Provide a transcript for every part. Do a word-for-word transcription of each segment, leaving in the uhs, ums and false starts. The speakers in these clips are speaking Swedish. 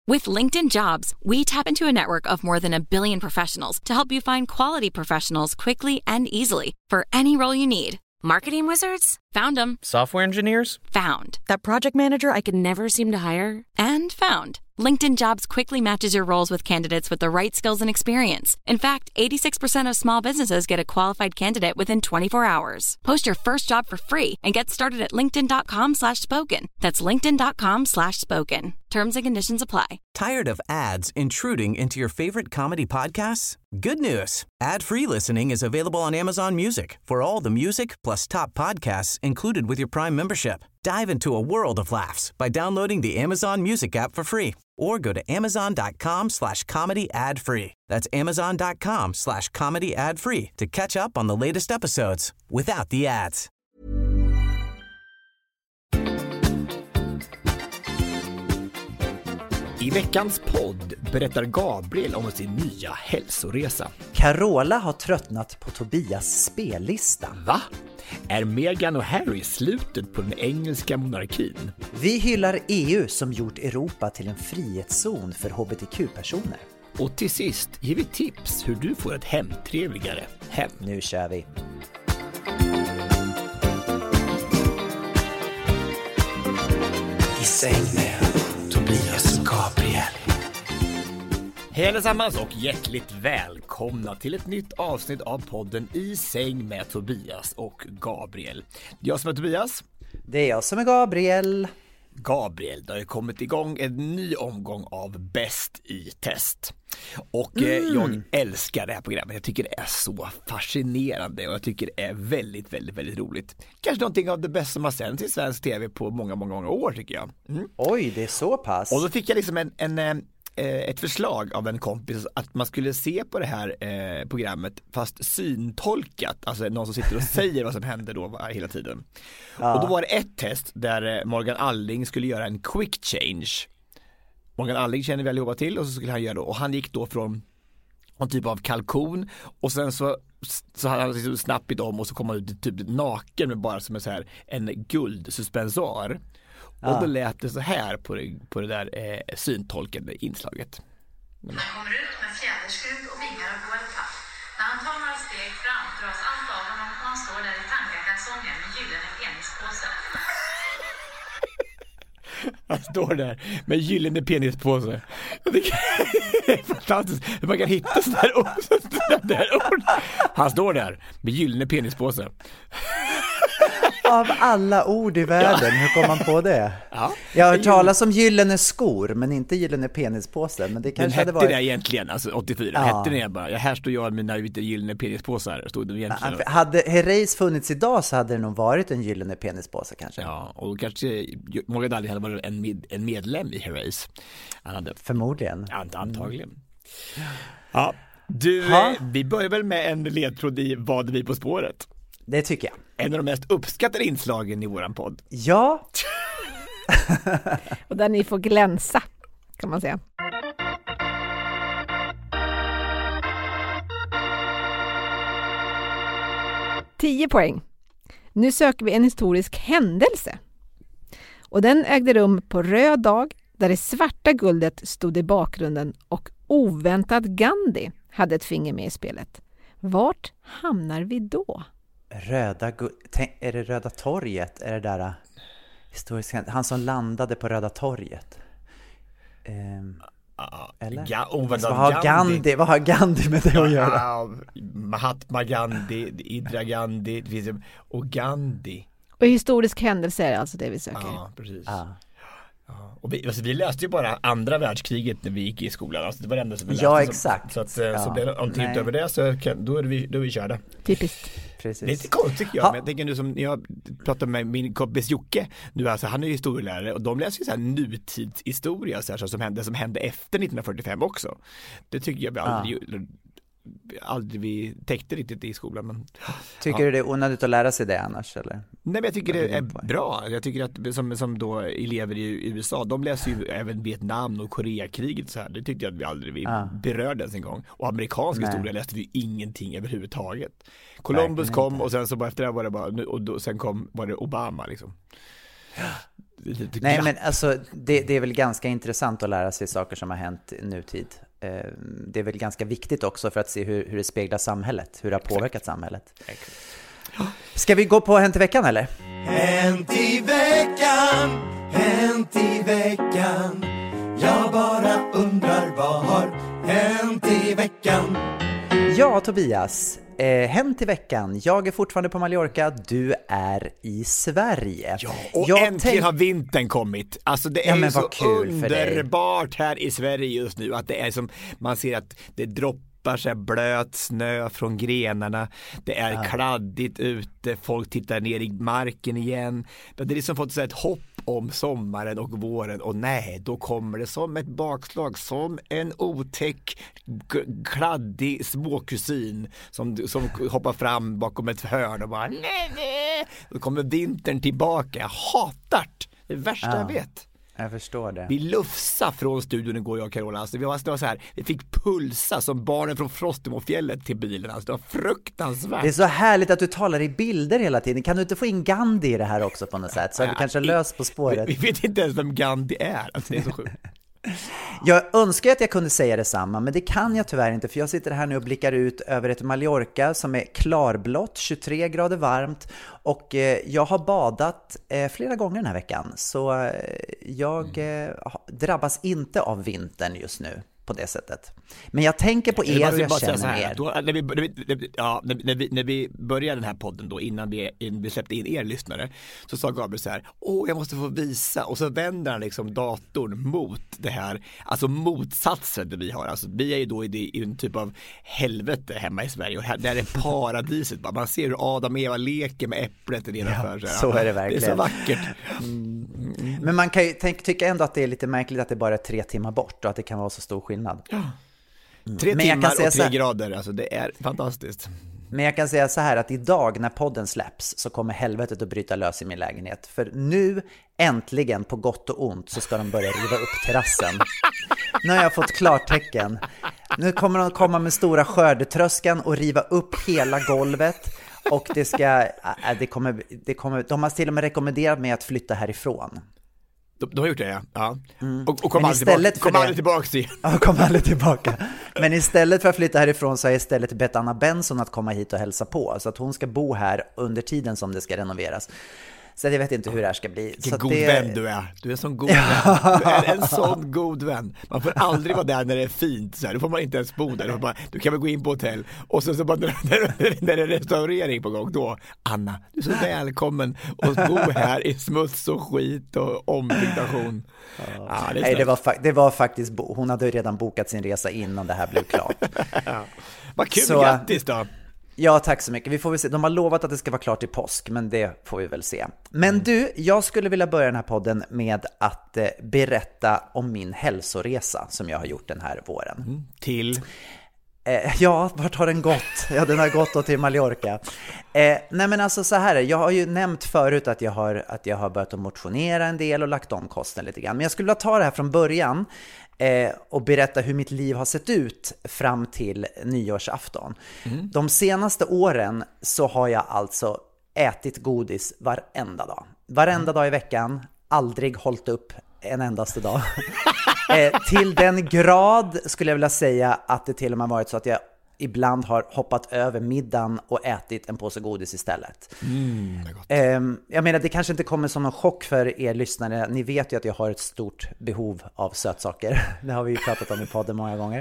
With LinkedIn Jobs, we tap into a network of more than a billion professionals to help you find quality professionals quickly and easily for any role you need. Marketing wizards? Found them. Software engineers? Found. That project manager I could never seem to hire? And found. LinkedIn Jobs quickly matches your roles with candidates with the right skills and experience. In fact, eighty-six percent of small businesses get a qualified candidate within twenty-four hours. Post your first job for free and get started at linkedin.com slash spoken. That's linkedin.com slash spoken. Terms and conditions apply. Tired of ads intruding into your favorite comedy podcasts? Good news. Ad-free listening is available on Amazon Music for all the music plus top podcasts included with your Prime membership. Dive into a world of laughs by downloading the Amazon Music app for free or go to amazon.com slash comedy ad free. That's amazon.com slash comedy ad free to catch up on the latest episodes without the ads. I veckans podd berättar Gabriel om sin nya hälsoresa. Carola har tröttnat på Tobias spellista. Va? Är Meghan och Harry slutet på den engelska monarkin? Vi hyllar E U som gjort Europa till en frihetszon för hbtq-personer. Och till sist ger vi tips hur du får ett hemtrevligare hem. Nu kör vi. I säng med Tobias och Gabriel. Hej allesammans och hjärtligt välkomna till ett nytt avsnitt av podden I säng med Tobias och Gabriel. Det är jag som är Tobias. Det är jag som är Gabriel. Gabriel, det har ju kommit igång en ny omgång av Bäst i test. Och Mm. eh, jag älskar det här programmet. Jag tycker det är så fascinerande och jag tycker det är väldigt, väldigt, väldigt roligt. Kanske någonting av det bästa som har sänts i svensk tv på många, många, många år tycker jag. Mm. Oj, det är så pass. Och då fick jag liksom en... en eh, ett förslag av en kompis att man skulle se på det här eh, programmet fast syntolkat, alltså någon som sitter och säger vad som händer då hela tiden. Ja. Och då var det ett test där Morgan Alling skulle göra en quick change. Morgan Alling känner väl jobba till och så skulle han göra då, och han gick då från en typ av kalkon och sen så så hade han liksom snappit om och så kom han ut typ naken med bara som en så här en guldsuspensor. Och Ja. då lät det så här på det, på det där eh, syntolkande inslaget. Han kommer ut med fjäderskrud och vingar och går papp. När han tar några steg fram dras allt av honom och han står där i tangakalsonger med gyllene penispåse. Han står där med gyllene penispåse. Jag tycker det är fantastiskt hur man kan hitta sådana där ord. Där ord. Han står där med gyllene penispåse. Av alla ord i världen, ja. Hur kom man på det? Ja. Jag har hört talas om gyllene skor, men inte gyllene penispåse. Men det kanske men hette hade varit... det egentligen, alltså åttiofyra, ja. hette det bara, ja, här står jag med mina gyllene penispåsar, stod det egentligen. Ja, hade Herreys funnits idag så hade det nog varit en gyllene penispåse kanske. Ja, och kanske Morgan Alling hade varit en, med, en medlem i Herreys. Han hade... Förmodligen. Ja, antagligen. Ja, du, ha? Vi börjar väl med en ledtråd i Vad vi på spåret. Det tycker jag. En av de mest uppskattade inslagen i våran podd. Ja. Och där ni får glänsa, kan man säga. Tio poäng. Nu söker vi en historisk händelse. Och den ägde rum på röd dag där det svarta guldet stod i bakgrunden och oväntat Gandhi hade ett finger med i spelet. Vart hamnar vi då? Röda gu- Tänk, är det Röda torget? Är det där historiskt, han som landade på Röda torget? Ehm, eller? Ja, oh, vad, vad, har Gandhi? Gandhi, vad har Gandhi med det att göra? Ja, Mahatma Gandhi, Indira Gandhi och Gandhi. Och historisk händelse är alltså det vi söker. Ja, precis. Ja. Ja, och vi, alltså, vi läste ju bara andra världskriget när vi gick i skolan. Alltså, det var det enda som vi läste. Ja, exakt. Så, så, att, ja. så det, om det inte över det så kan, då, är vi, då är vi körda. Typiskt. Precis. Det är lite konstigt tycker jag. Men jag tänker nu som jag pratar med min kompis Jocke. Nu, alltså, han är ju historielärare och de läser ju så här nutidshistoria så här, så som, hände, som hände efter nittonhundrafyrtiofem också. Det tycker jag vi aldrig... Ja. aldrig vi täckte riktigt i skolan. Men, tycker ja. du det är onödigt att lära sig det annars? Eller? Nej, men jag tycker det är bra. Jag tycker att som, som då elever i U S A, de läser ju även Vietnam och Koreakriget så här. Det tyckte jag att vi aldrig vi ja. berörde ens en gång. Och amerikansk Nej. historia läste vi ingenting överhuvudtaget. Columbus kom och sen så bara efter det var det bara och då, sen kom var det Obama liksom. lite Nej, glatt. men alltså det, det är väl ganska intressant att lära sig saker som har hänt i nutid. Det är väl ganska viktigt också för att se hur, hur det speglar samhället, hur det har påverkat Exakt. samhället. Exakt. Ska vi gå på Hänt i veckan eller? Hänt i veckan, hänt i veckan. Jag bara undrar vad har hänt i veckan? Ja, Tobias. Eh, hänt i veckan. Jag är fortfarande på Mallorca. Du är i Sverige. Ja, och jag äntligen tänk... har vintern kommit. Alltså det är ja, så underbart här i Sverige just nu. Att det är som, man ser att det droppar sig blöt snö från grenarna. Det är ja. kladdigt ute. Folk tittar ner i marken igen. Det är liksom fått så ett hopp om sommaren och våren, och nej, då kommer det som ett bakslag, som en otäck g- kladdig småkusin som, som hoppar fram bakom ett hörn och bara nej, nej. Då kommer vintern tillbaka. Jag hatar det, det värsta ja. jag vet. Jag förstår det. Vi lufsa från studion igår, jag och Carola. Alltså, vi, var, det var så här, vi fick pulsa som barnen från Frostemofjället till bilen. Alltså, det var fruktansvärt. Det är så härligt att du talar i bilder hela tiden. Kan du inte få in Gandhi i det här också på något sätt? Så att du kanske lös på spåret. Vi, vi vet inte ens vem Gandhi är. Alltså, det är så sjukt. Jag önskar att jag kunde säga detsamma, men det kan jag tyvärr inte, för jag sitter här nu och blickar ut över ett Mallorca som är klarblått, tjugotre grader varmt, och eh, jag har badat eh, flera gånger den här veckan, så eh, jag eh, drabbas inte av vintern just nu på det sättet. Men jag tänker på er och jag känner här, er. Då, när, vi, när, vi, ja, när, när, vi, när vi började den här podden då, innan vi, in, vi släppte in er lyssnare, så sa Gabriel så här: åh, jag måste få visa, och så vänder han liksom datorn mot det här, alltså motsatsen det vi har. Alltså, vi är ju då i, det, i en typ av helvete hemma i Sverige, och här, där är paradiset. Bara. Man ser hur Adam och Eva leker med äpplet nedanför. Ja, så är det verkligen. Det är så vackert. Mm. Mm. Men man kan ju tänk, tycka ändå att det är lite märkligt att det bara är tre timmar bort och att det kan vara så stor skillnad. Ja. Tre Men timmar och tre här, grader, alltså det är fantastiskt. Men jag kan säga så här att idag när podden släpps så kommer helvetet att bryta lös i min lägenhet. För nu, äntligen, på gott och ont, så ska de börja riva upp terrassen. Nu har jag fått klartecken. Nu kommer de komma med stora skördetröskan och riva upp hela golvet. Och det ska, det kommer, det kommer, de har till och med rekommenderat mig att flytta härifrån. De, de har gjort det, ja. ja. Mm. Och, och kom aldrig tillbaka, kom aldrig tillbaka till. Ja, kom aldrig tillbaka. Men istället för att flytta härifrån så har jag istället bett Anna Benson att komma hit och hälsa på. Så att hon ska bo här under tiden som det ska renoveras. Så jag vet inte hur det här ska bli. Vilken så god det... vän du är. Du är en sån god vän. Du är en sån god vän. Man får aldrig vara där när det är fint. Så här. Då får man inte ens bo där. Du, får bara, du kan väl gå in på hotell. Och så, så bara, när, när det är restaurering på gång, då, Anna, du är så välkommen och bo här i smuts och skit och ombyggnation. Ja, det, Nej, det, var, det var faktiskt, hon hade redan bokat sin resa innan det här blev klart. Ja. Vad kul, så, grattis då. Ja, tack så mycket. Vi får väl se. De har lovat att det ska vara klart i påsk, men det får vi väl se. Men mm. du, jag skulle vilja börja den här podden med att eh, berätta om min hälsoresa som jag har gjort den här våren. Mm. Till? Eh, ja, vart har den gått? Ja, den har gått då till Mallorca. Eh, nej men alltså så här, jag har ju nämnt förut att jag har, att jag har börjat att motionera en del och lagt om kosten lite grann. Men jag skulle vilja ta det här från början eh, och berätta hur mitt liv har sett ut fram till nyårsafton. Mm. De senaste åren så har jag alltså ätit godis varenda dag. Varenda mm. dag i veckan, aldrig hållit upp en endaste dag. eh, till den grad skulle jag vilja säga att det till och med varit så att jag ibland har hoppat över middagen och ätit en påse godis istället. Mm, det är gott. Eh, jag menar, det kanske inte kommer som någon chock för er lyssnare. Ni vet ju att jag har ett stort behov av sötsaker. Det har vi ju pratat om i podden många gånger.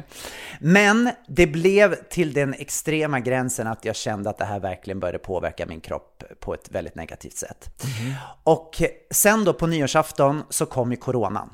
Men det blev till den extrema gränsen att jag kände att det här verkligen började påverka min kropp på ett väldigt negativt sätt. Mm. Och sen då på nyårsafton så kom ju coronan.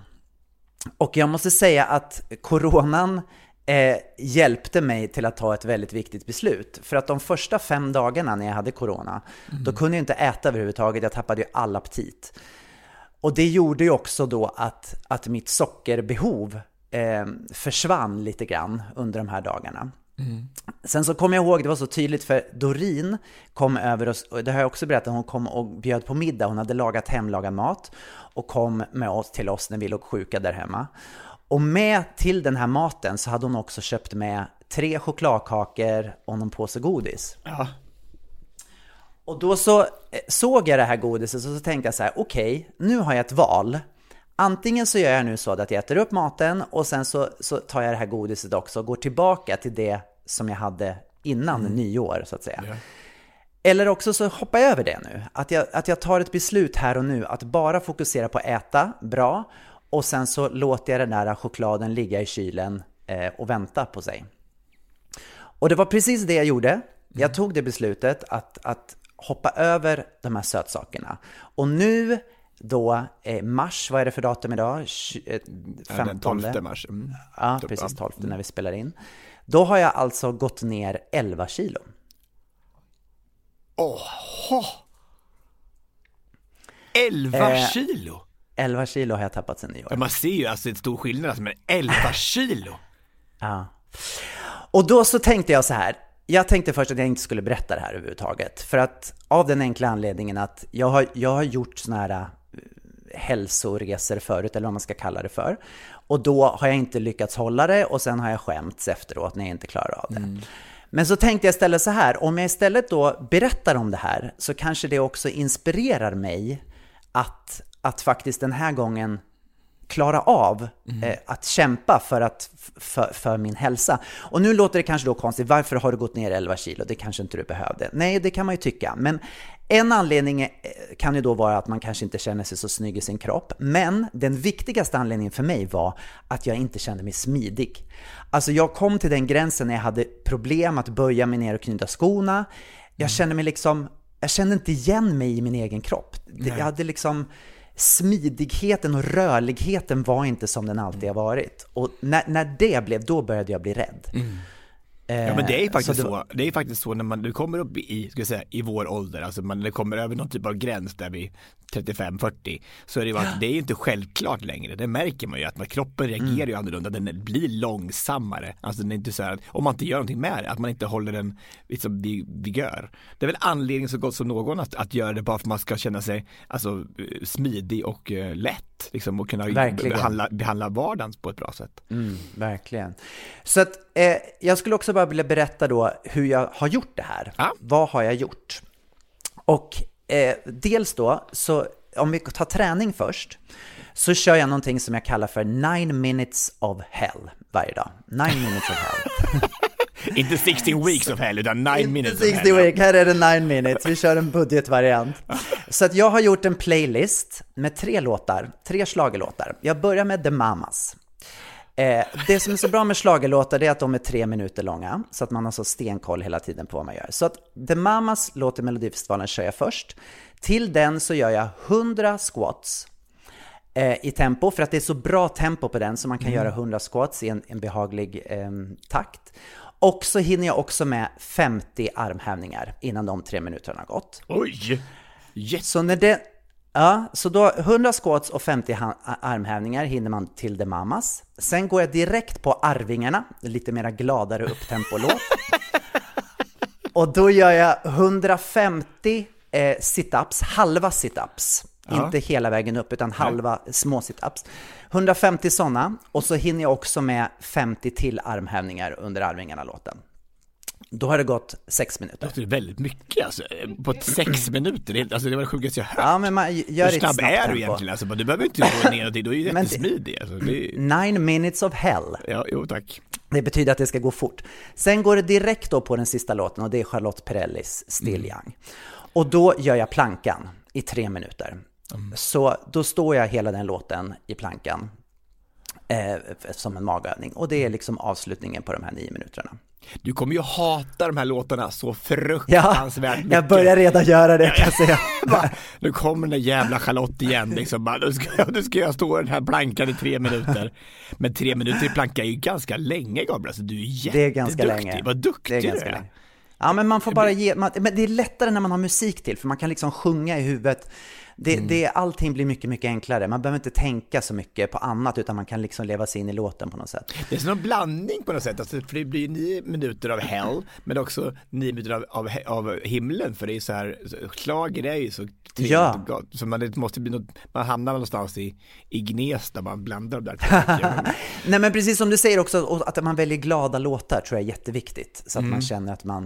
Och jag måste säga att coronan eh, hjälpte mig till att ta ett väldigt viktigt beslut. För att de första fem dagarna när jag hade corona, mm. då kunde jag inte äta överhuvudtaget. Jag tappade ju all aptit. Och det gjorde ju också då att, att mitt sockerbehov eh, försvann lite grann under de här dagarna. Mm. Sen så kom jag ihåg, det var så tydligt för Doreen kom över oss, och det har jag också berättat, hon kom och bjöd på middag. Hon hade lagat hemlagad mat och kom med oss till oss när vi låg sjuka där hemma. Och med till den här maten så hade hon också köpt med tre chokladkakor och någon påse godis. Ja. Och då så såg jag det här godiset och så tänkte jag så här, okej, okay, nu har jag ett val. Antingen så gör jag nu så att jag äter upp maten och sen så, så tar jag det här godiset också och går tillbaka till det som jag hade innan mm. nyår så att säga. Ja. Eller också så hoppar jag över det nu. Att jag, att jag tar ett beslut här och nu att bara fokusera på att äta bra och sen så låter jag den där chokladen ligga i kylen eh, och vänta på sig. Och det var precis det jag gjorde. Jag tog det beslutet att, att hoppa över de här sötsakerna. Och nu då eh, mars, vad är det för datum idag? femtonde Den tolfte mars. Mm. Ja, precis tolfte när vi spelar in. Då har jag alltså gått ner elva kilo. Åh! elva eh, kilo? elva kilo har jag tappat sen nyår. Man ser ju alltså en stor skillnad, alltså, men elva kilo? Ja. Och då så tänkte jag så här. Jag tänkte först att jag inte skulle berätta det här överhuvudtaget. För att av den enkla anledningen att jag har, jag har gjort såna här hälsoresor förut, eller vad man ska kalla det för. Och då har jag inte lyckats hålla det och sen har jag skämts efteråt när jag inte klarar av det. Mm. Men så tänkte jag istället så här, om jag istället då berättar om det här så kanske det också inspirerar mig att, att faktiskt den här gången klara av mm. eh, att kämpa för, att, för, för min hälsa. Och nu låter det kanske då konstigt, varför har du gått ner elva kilo? Det kanske inte du behövde. Nej, det kan man ju tycka. Men en anledning kan ju då vara att man kanske inte känner sig så snygg i sin kropp. Men den viktigaste anledningen för mig var att jag inte kände mig smidig. Alltså jag kom till den gränsen när jag hade problem att böja mig ner och knyta skorna. Jag kände mig liksom, jag kände inte igen mig i min egen kropp. Nej. Jag hade liksom... Smidigheten och rörligheten var inte som den alltid har varit. Och när, när det blev, då började jag bli rädd. Mm. Ja, men det är faktiskt så, så, det, det är faktiskt så när man du kommer upp i, ska jag säga, i vår ålder, alltså man det kommer över någon typ av gräns där vi trettiofem fyrtio, så är det ju att det är inte självklart längre. Det märker man ju att man, kroppen reagerar mm. ju annorlunda, den blir långsammare. Alltså den är inte så här, om man inte gör någonting med det, att man inte håller den liksom vigör. Det är väl anledningen så gott som någon att, att göra det bara för att man ska känna sig alltså smidig och uh, lätt liksom, och kunna behandla, behandla vardagen på ett bra sätt. Mm, verkligen. Så att eh, jag skulle också bara vilja berätta då hur jag har gjort det här. Ah. Vad har jag gjort? Och eh, dels då, så om vi tar träning först, så kör jag någonting som jag kallar för nine minutes of hell varje dag. Nine minutes of hell. Inte sexton weeks of hell, utan nine minutes of hell. sexton weeks, här är det nine minutes. Vi kör en budgetvariant. Så att jag har gjort en playlist med tre låtar, tre schlagerlåtar. Jag börjar med The Mamas. Eh, det som är så bra med schlagerlåtar är att de är tre minuter långa, så att man har så stenkoll hela tiden på vad man gör. Så att The Mamas låt i Melodifestivalen kör jag först. Till den så gör jag hundra squats eh, i tempo, för att det är så bra tempo på den så man kan mm. göra hundra squats i en, en behaglig eh, takt. Och så hinner jag också med femtio armhävningar innan de tre minuterna har gått. Oj! Yes. Så när det... Ja, så då hundra squats och femtio armhävningar hinner man till The Mamas. Sen går jag direkt på Arvingarna, lite mera gladare upptempo-låt. Och då gör jag hundrafemtio eh, sit-ups, halva sit-ups. Ja. Inte hela vägen upp utan halva ja. små sit-ups. hundrafemtio sådana, och så hinner jag också med femtio till armhävningar under Arvingarna-låten. Då har det gått sex minuter. Det är väldigt mycket alltså. På sex minuter. Alltså det var det sjukaste jag hört. Ja, men man gör Hur snabb är du egentligen? Alltså, du behöver inte gå ner och det. Du är ju jättesmidig. Alltså, är... Nine minutes of hell. Ja, jo tack. Det betyder att det ska gå fort. Sen går det direkt då på den sista låten, och det är Charlotte Perrellis Still Young. Mm. Och då gör jag plankan i tre minuter. Mm. Så då står jag hela den låten i plankan eh, som en magövning. Och det är liksom avslutningen på de här nio minuterna. Du kommer ju hata de här låtarna så fruktansvärt mycket. Ja, jag börjar redan göra det, kan jag säga. Nu kommer den där jävla Charlotte igen. Liksom. Bara, nu, ska jag, nu ska jag stå den här plankan i tre minuter. Men tre minuter i plankan är ju ganska länge, Gabriel. Alltså, du är jätteduktig. Det är ganska länge. Vad duktig det är ganska du är. Länge. Ja, men man får bara ge... Man, men det är lättare när man har musik till, för man kan liksom sjunga i huvudet. Det, mm. det, allting blir mycket, mycket enklare. Man behöver inte tänka så mycket på annat, utan man kan liksom leva sig in i låten på något sätt. Det är som en blandning på något sätt. Alltså, för det blir nio minuter av hell, men också nio minuter av, av, av himlen. För det är så här, slager är ju så trevligt ja. och gott. Så man, det måste bli något, man hamnar någonstans i, i Gnesta där man blandar de där. Nej, men precis som du säger också, att man väljer glada låtar tror jag är jätteviktigt. Så att mm. man känner att man,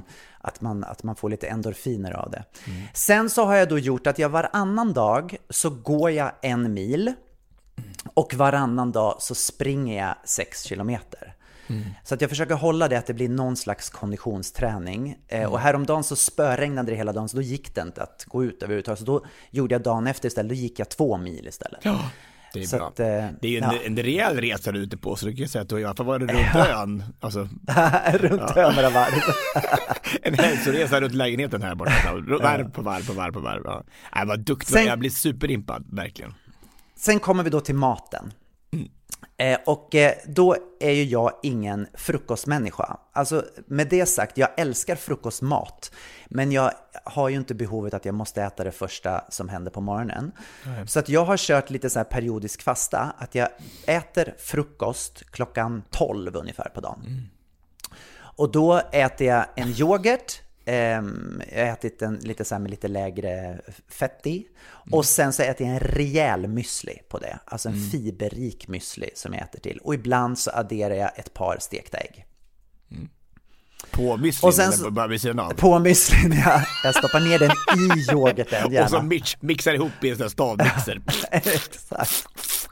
att man, att man får lite endorfiner av det. Mm. Sen så har jag då gjort att jag varannan dag så går jag en mil och varannan dag så springer jag sex kilometer. Mm. Så att jag försöker hålla det att det blir någon slags konditionsträning. Mm. Eh, och häromdagen så spöregnade det hela dagen, så då gick det inte att gå ut överhuvudtaget. Så då gjorde jag dagen efter istället, då gick jag två mil istället. Ja, det är så bra. Att, eh, det är ju en, ja. en rejäl resa du är ute på, så du kan säga att du har i alla fall varit runt ja. ön. Alltså, runt ja. ön några varv. En hälsoresa runt lägenheten här borta. Varv på varv på varv på varv. Ja. Jag var duktig, sen, jag blir superimpad, verkligen. Sen kommer vi då till maten. Mm. Eh, och eh, då är ju jag ingen frukostmänniska. Alltså med det sagt, jag älskar frukostmat, men jag har ju inte behovet att jag måste äta det första som händer på morgonen. Nej. Så att jag har kört lite så här periodisk fasta, att jag äter frukost klockan tolv ungefär på dagen. Mm. Och då äter jag en yoghurt. Jag har ätit en lite så här med lite lägre fett i. Mm. Och sen så äter jag en rejäl müsli på det. Alltså en mm. fiberrik müsli som jag äter till. Och ibland så adderar jag ett par stekta ägg. Mm. På müsli? Och sen så, på müsli, ja. Jag stoppar ner den i yoghurten gärna. Och så mix, mixar ihop i en sån här stavmixer. Exakt.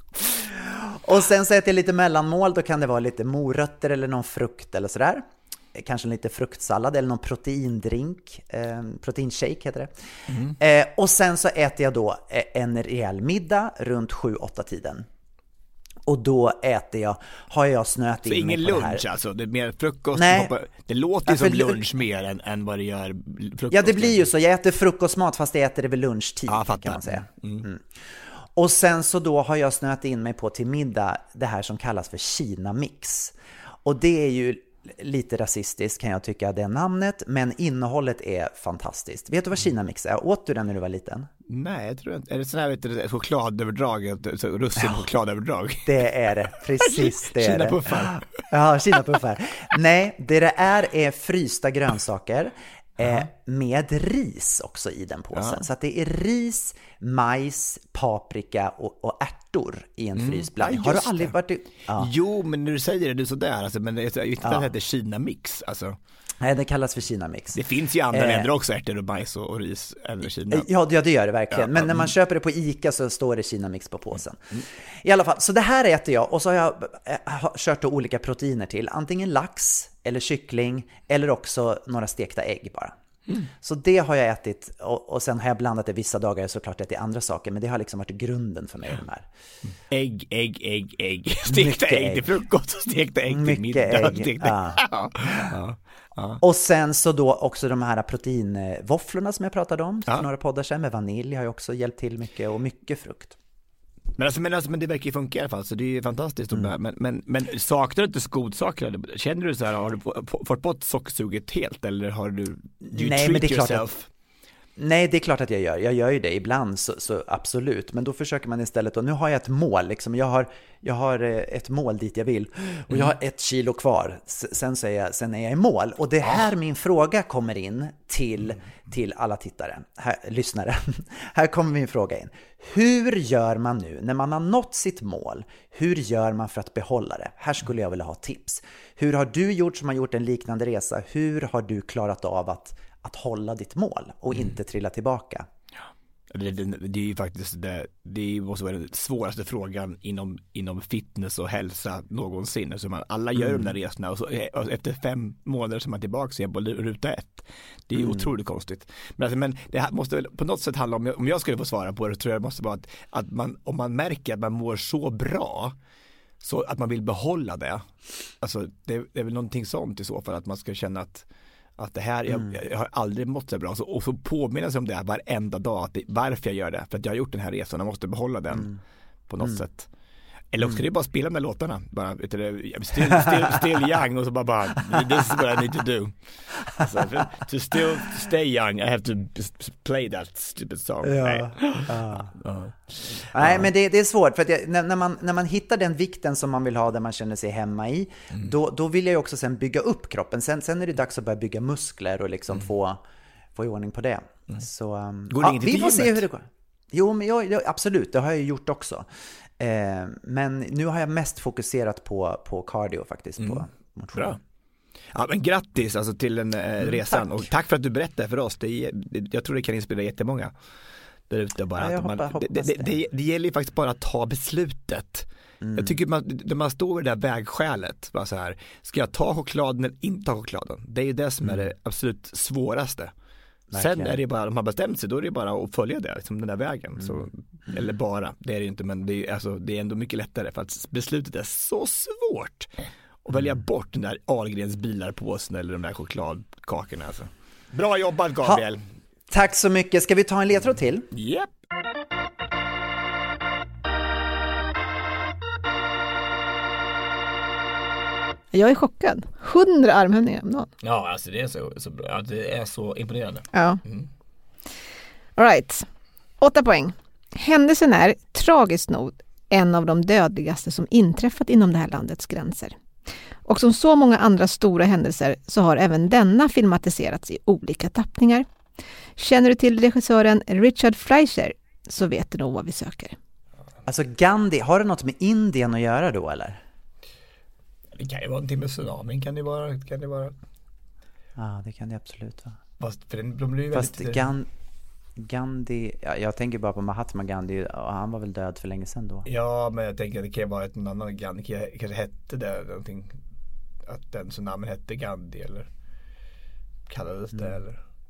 Och sen så äter jag lite mellanmål. Då kan det vara lite morötter eller någon frukt eller sådär. Kanske lite fruktsallad eller någon proteindrink, eh, proteinshake heter det. Mm. Eh, och sen så äter jag då en rejäl middag runt sju åtta tiden. Och då äter jag, har jag snöat så in mig på det här. Så ingen lunch alltså, det är mer frukost. Nej. Det låter ju som lunch mer än, än vad det gör frukost. Ja, det blir ju så. Jag äter frukostmat fast jag äter det vid lunchtid, ja, kan man säga. Mm. Mm. Och sen så då har jag snöat in mig på till middag det här som kallas för Kina mix. Och det är ju lite rasistiskt kan jag tycka, det namnet, men innehållet är fantastiskt. Vet du vad Kina mix är? Åt du den när du var liten? Nej, jag tror inte. Är det sån här, vet du, chokladöverdrag, så russin ja, chokladöverdrag? Det är det, precis det är Kina det. Puffar. Ja, Kina puffar. Nej, det det är är frysta grönsaker. Eh, med ris också i den påsen. Ja. Så att det är ris, majs, paprika och, och ärtor i en mm. frysblandning. Ja, har du aldrig varit i... Ja. Jo, men när du säger det, du sådär. Alltså, men jag vet inte att det heter Kina mix. Alltså. Nej, det kallas för Kina mix. Det finns ju andra eh, länder också, ärtor och majs och, och ris eller Kina. Ja, ja, det gör det verkligen. Ja, men när man köper det på Ica så står det Kina mix på påsen. Mm. I alla fall, så det här äter jag. Och så har jag äh, kört då olika proteiner till. Antingen lax eller kyckling eller också några stekta ägg bara. Mm. Så det har jag ätit och, och sen har jag blandat det vissa dagar såklart ätit andra saker, men det har liksom varit grunden för mig ja. de här. Ägg, ägg, ägg, ägg. Stekta ägg, ägg till frukost och stekta ägg till middag. Ägg. Ja. Ja. Ja. Ja. Och sen så då också de här proteinvåfflorna som jag pratade om för ja. några poddar sedan med vanilj har ju också hjälpt till mycket och mycket frukt. Men, alltså, men, alltså, men det verkar ju funka i alla fall, så det är ju fantastiskt. Mm. Men, men, men saknar du inte godsaker? Känner du så här, har du fått bort sockersuget helt eller har du you Nej, men det är klart yourself? Att, nej, det är klart att jag gör. Jag gör ju det ibland, så, så absolut. Men då försöker man istället, och nu har jag ett mål. Liksom. Jag, har, jag har ett mål dit jag vill. Och mm. jag har ett kilo kvar. Sen, så är jag, sen är jag i mål. Och det är här ja. min fråga kommer in till, mm. till alla tittare, här, lyssnare. Här kommer min fråga in. Hur gör man nu när man har nått sitt mål? Hur gör man för att behålla det? Här skulle jag vilja ha tips. Hur har du gjort som har gjort en liknande resa? Hur har du klarat av att, att hålla ditt mål och mm. inte trilla tillbaka? Det, det, det är ju faktiskt det, det måste vara den svåraste frågan inom, inom fitness och hälsa någonsin. Alltså man, alla gör mm. de där resorna och, så, och efter fem månader så är man tillbaka igen på ruta ett. Det är mm. otroligt konstigt. Men, alltså, men det här måste väl på något sätt handla om, om jag skulle få svara på det, tror jag det måste vara att, att man, om man märker att man mår så bra så att man vill behålla det. Alltså det, det är väl någonting sånt i så fall, att man ska känna att att det här, jag, mm. jag har aldrig mått så bra. Så, och så påminner sig om det här varenda dag, att det, varför jag gör det. För att jag har gjort den här resan och måste behålla den mm. på något mm. sätt. Eller också mm. det är bara spela med låtarna. Bara, vet du, still, still, still young och så bara, bara this is what I need to do. So, to still stay young I have to play that stupid song. Ja. Nej, ja. Ja. Nej, men det, det är svårt för att jag, när, när, man, när man hittar den vikten som man vill ha, där man känner sig hemma i, mm. då, då vill jag ju också sen bygga upp kroppen. Sen, sen är det dags att börja bygga muskler och liksom mm. få, få i ordning på det. Mm. Så, um, går det ja, vi får se hur det går. Jo, men jag, jag, absolut, det har jag gjort också. Eh, men nu har jag mest fokuserat på, på cardio faktiskt, mm. på motion. Bra. Ja, men grattis alltså till den eh, resan. Tack. Och tack för att du berättade för oss. Det, det, jag tror det kan inspirera jättemånga där ute bara. Ja, att man, hoppas, det, det, det, det gäller ju faktiskt bara att ta beslutet. Mm. Jag tycker man, när man står i det där vägskälet, bara så här, ska jag ta chokladen eller inte ta chokladen? Det är ju det som mm. är det absolut svåraste. Verkligen. Sen är det bara, de har bestämt sig, då är det bara att följa det, liksom den där vägen. Mm. Så, eller bara, det är det ju inte, men det är, alltså, det är ändå mycket lättare för att beslutet är så svårt att mm. välja bort den där Ahlgrens bilar på sig eller de där chokladkakorna. Alltså. Bra jobbat, Gabriel! Ha, tack så mycket. Ska vi ta en ledtråd till? Japp! Yep. Jag är chockad. Hundra armhävningar om dagen. Ja, alltså det är så, så bra. Ja, det är så imponerande. Ja. Mm. All right. Åtta poäng. Händelsen är tragiskt nog en av de dödligaste som inträffat inom det här landets gränser. Och som så många andra stora händelser så har även denna filmatiserats i olika tappningar. Känner du till regissören Richard Fleischer så vet du nog vad vi söker. Alltså Gandhi, har det något med Indien att göra då eller? Det kan ju vara någonting med tsunamin, kan det vara, kan det vara. Ja, det kan det absolut vara. Fast, för den, de blir Fast väldigt... Gan, Gandhi, ja, jag tänker bara på Mahatma Gandhi, och han var väl död för länge sedan då. Ja, men jag tänker att det kan vara ett annan Gandhi, kanske hette det någonting, att den tsunamin hette Gandhi eller kallades det mm. eller.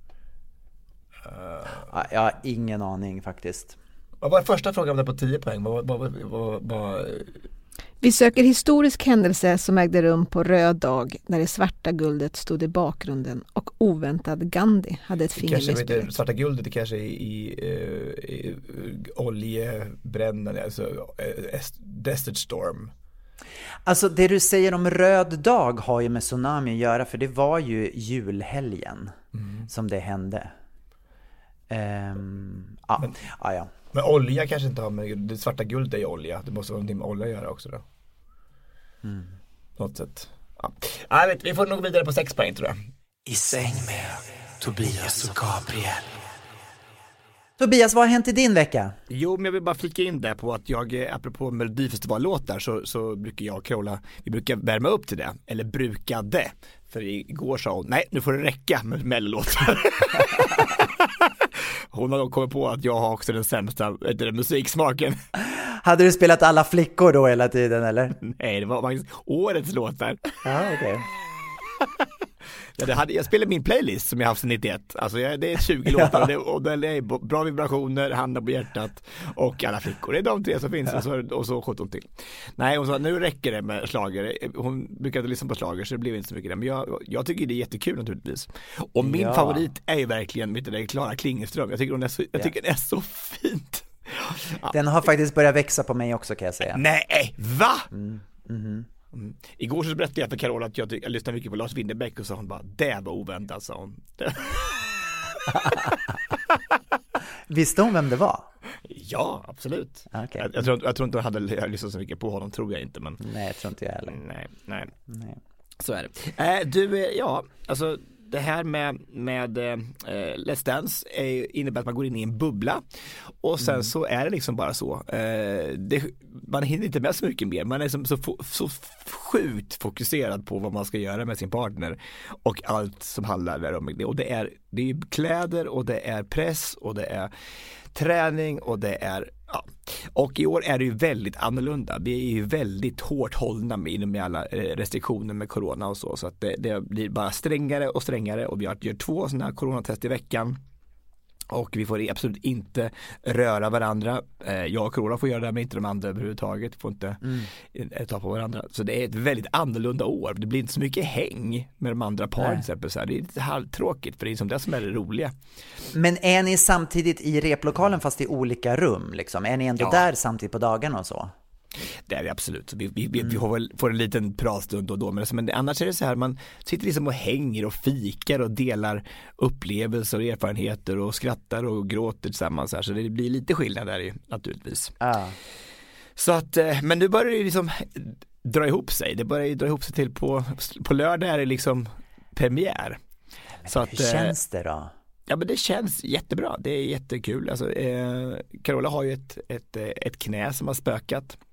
Uh... Ja, jag har ingen aning faktiskt. Vad var första frågan där på tio poäng? Vad, vad, vad, vad, vad... Vi söker historisk händelse som ägde rum på röd dag när det svarta guldet stod i bakgrunden och oväntad Gandhi hade ett finger med i spelet. Svarta guldet är kanske i, i, i, i oljebrännande, alltså uh, Desert Storm. Alltså det du säger om röd dag har ju med tsunami att göra, för det var ju julhelgen mm. som det hände. Um, ah, men, ah, ja. men olja kanske inte har med, det svarta guldet är ju olja. Det måste vara någonting med olja att göra också då. Mm. Något sätt. Ja. Jag vet, vi får nog vidare på sex poäng tror jag. I säng med Tobias och Gabriel. Tobias, vad har hänt i din vecka? Jo, men jag vill bara flika in där på att jag, apropå Melodifestivallåtar, så, så brukar jag och Carola, vi brukar värma upp till det. Eller brukade. För igår sa hon, nej, nu får det räcka med mellolåtar. Hon har kommit på att jag har också den sämsta det, musiksmaken. Hade du spelat alla flickor då hela tiden, eller? Nej, det var faktiskt årets låtar. Ja, okej. Okay. Ja, det hade, jag spelade min playlist som jag haft sedan nittioett. Alltså jag, det är tjugo låtar och det, och det är bra vibrationer, handen på hjärtat och alla flickor. Det är de tre som finns och så, och så sjutton till. Nej, hon sa nu räcker det med slager. Hon brukade lyssna på slager så det blev inte så mycket det. Men jag, jag tycker det är jättekul naturligtvis. Och min ja. favorit är ju verkligen vet du, Klara Klingeström. Jag tycker hon är så, jag tycker ja. den är så fint. Ja. Den har faktiskt börjat växa på mig också kan jag säga. Nej, va? Mm. Mm-hmm. Mm. Igår så berättade jag för Carola att jag, jag lyssnade mycket på Lars Winnerbäck och så hon bara, det var oväntat, sa hon. Visste hon vem det var? Ja, absolut. Okay. jag, jag, tror, jag tror inte hon hade lyssnat så mycket på honom, tror jag inte. Men... Nej, jag tror inte jag heller. Nej, nej. nej. Så är det. Äh, du, ja, alltså det här med, med eh, Let's Dance är, innebär att man går in i en bubbla och sen mm. så är det liksom bara så. Eh, det, man hinner inte med så mycket mer. Man är som, så, så sjukt fokuserad på vad man ska göra med sin partner och allt som handlar där om det. Och det är, det är kläder och det är press och det är träning och det är ja. Och i år är det ju väldigt annorlunda. Vi är ju väldigt hårt hållna med, med alla restriktioner med corona och så. Så att det, det blir bara strängare och strängare och vi har gör två sådana här coronatest i veckan. Och vi får absolut inte röra varandra. Jag och Carola får göra det men inte de andra överhuvudtaget. Vi får inte mm. ta på varandra. Så det är ett väldigt annorlunda år. Det blir inte så mycket häng med de andra paren till exempel. Så här. Det är lite halvtråkigt för det är som det som är det roliga. Men är ni samtidigt i replokalen fast i olika rum? Liksom? Är ni ändå ja. där samtidigt på dagarna och så? Det är det absolut. Vi, vi, vi, mm. vi får väl får en liten pratstund och då. Men, men annars är det så här, man sitter liksom och hänger och fikar och delar upplevelser och erfarenheter och skrattar och gråter tillsammans. Här. Så det blir lite skillnad där ju, naturligtvis. Ah. Så att, men nu börjar det liksom dra ihop sig. Det börjar dra ihop sig till på, på lördag är det liksom premiär. Men så hur att, känns det då? Ja, men det känns jättebra. Det är jättekul. Alltså, eh, Carola har ju ett, ett, ett knä som har spökat.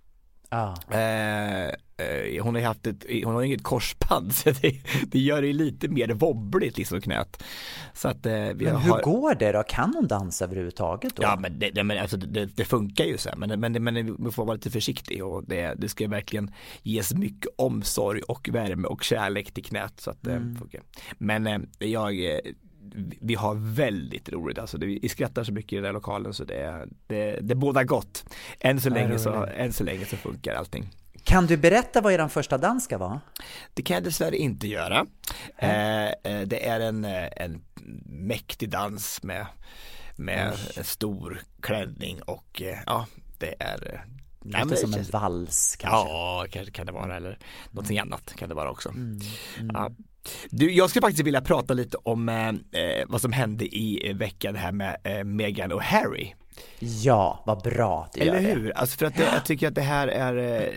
Ah. Eh, eh, hon har haft ett, hon har inget korsband så det, det gör det lite mer wobbligt liksom knät. Så att, eh, vi men har... hur går det då? Kan hon dansa överhuvudtaget då? Ja men det, det, men alltså, det, det funkar ju så här. Men, men, men vi får vara lite försiktiga och det, det ska verkligen ges mycket omsorg och värme och kärlek till knät så att det mm. funkar. Men eh, jag vi har väldigt roligt, alltså det, vi skrattar så mycket i den där lokalen så det, det, det båda gott. Än så, länge så, än så länge så funkar allting. Kan du berätta vad er första dans ska vara? Det kan jag dessvärre inte göra. Mm. Eh, det är en, en mäktig dans med, med en stor klänning och ja, det är det är som en vals kanske. Ja, kanske kan det vara eller någonting mm. annat kan det vara också. Mm. Mm. Ja. Du, jag skulle faktiskt vilja prata lite om eh, vad som hände i veckan här med eh, Meghan och Harry. Ja, vad bra det Eller gör hur? Det. Alltså för att det, jag tycker att det här är eh,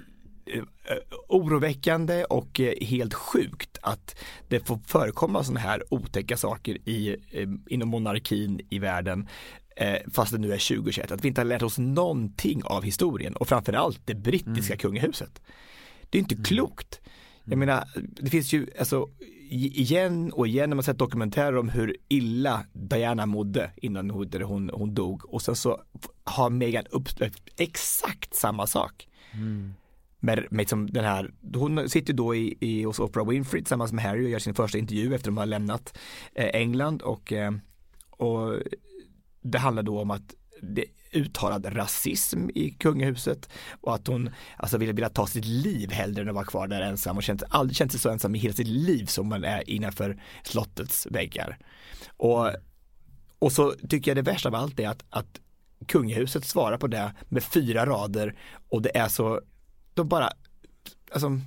oroväckande och eh, helt sjukt att det får förekomma sådana här otäcka saker i, eh, inom monarkin i världen. Eh, fast det nu är tjugo tjugoett, att vi inte har lärt oss någonting av historien och framförallt det brittiska mm. kungahuset. Det är inte mm. klokt. Jag menar, det finns ju alltså, igen och igen när man sett dokumentärer om hur illa Diana mådde innan hon, hon, hon dog och sen så har Meghan upplevt exakt samma sak. Mm. Med, med liksom den här, hon sitter då i, i hos Oprah Winfrey tillsammans med Harry och gör sin första intervju efter att de har lämnat eh, England och, eh, och det handlar då om att det uttalad rasism i kungahuset och att hon alltså ville, ville ta sitt liv hellre än att vara kvar där ensam och känt, aldrig känt sig så ensam i hela sitt liv som man är innanför slottets väggar. Och, och så tycker jag det värsta av allt är att, att kungahuset svarar på det med fyra rader och det är så, de bara alltså,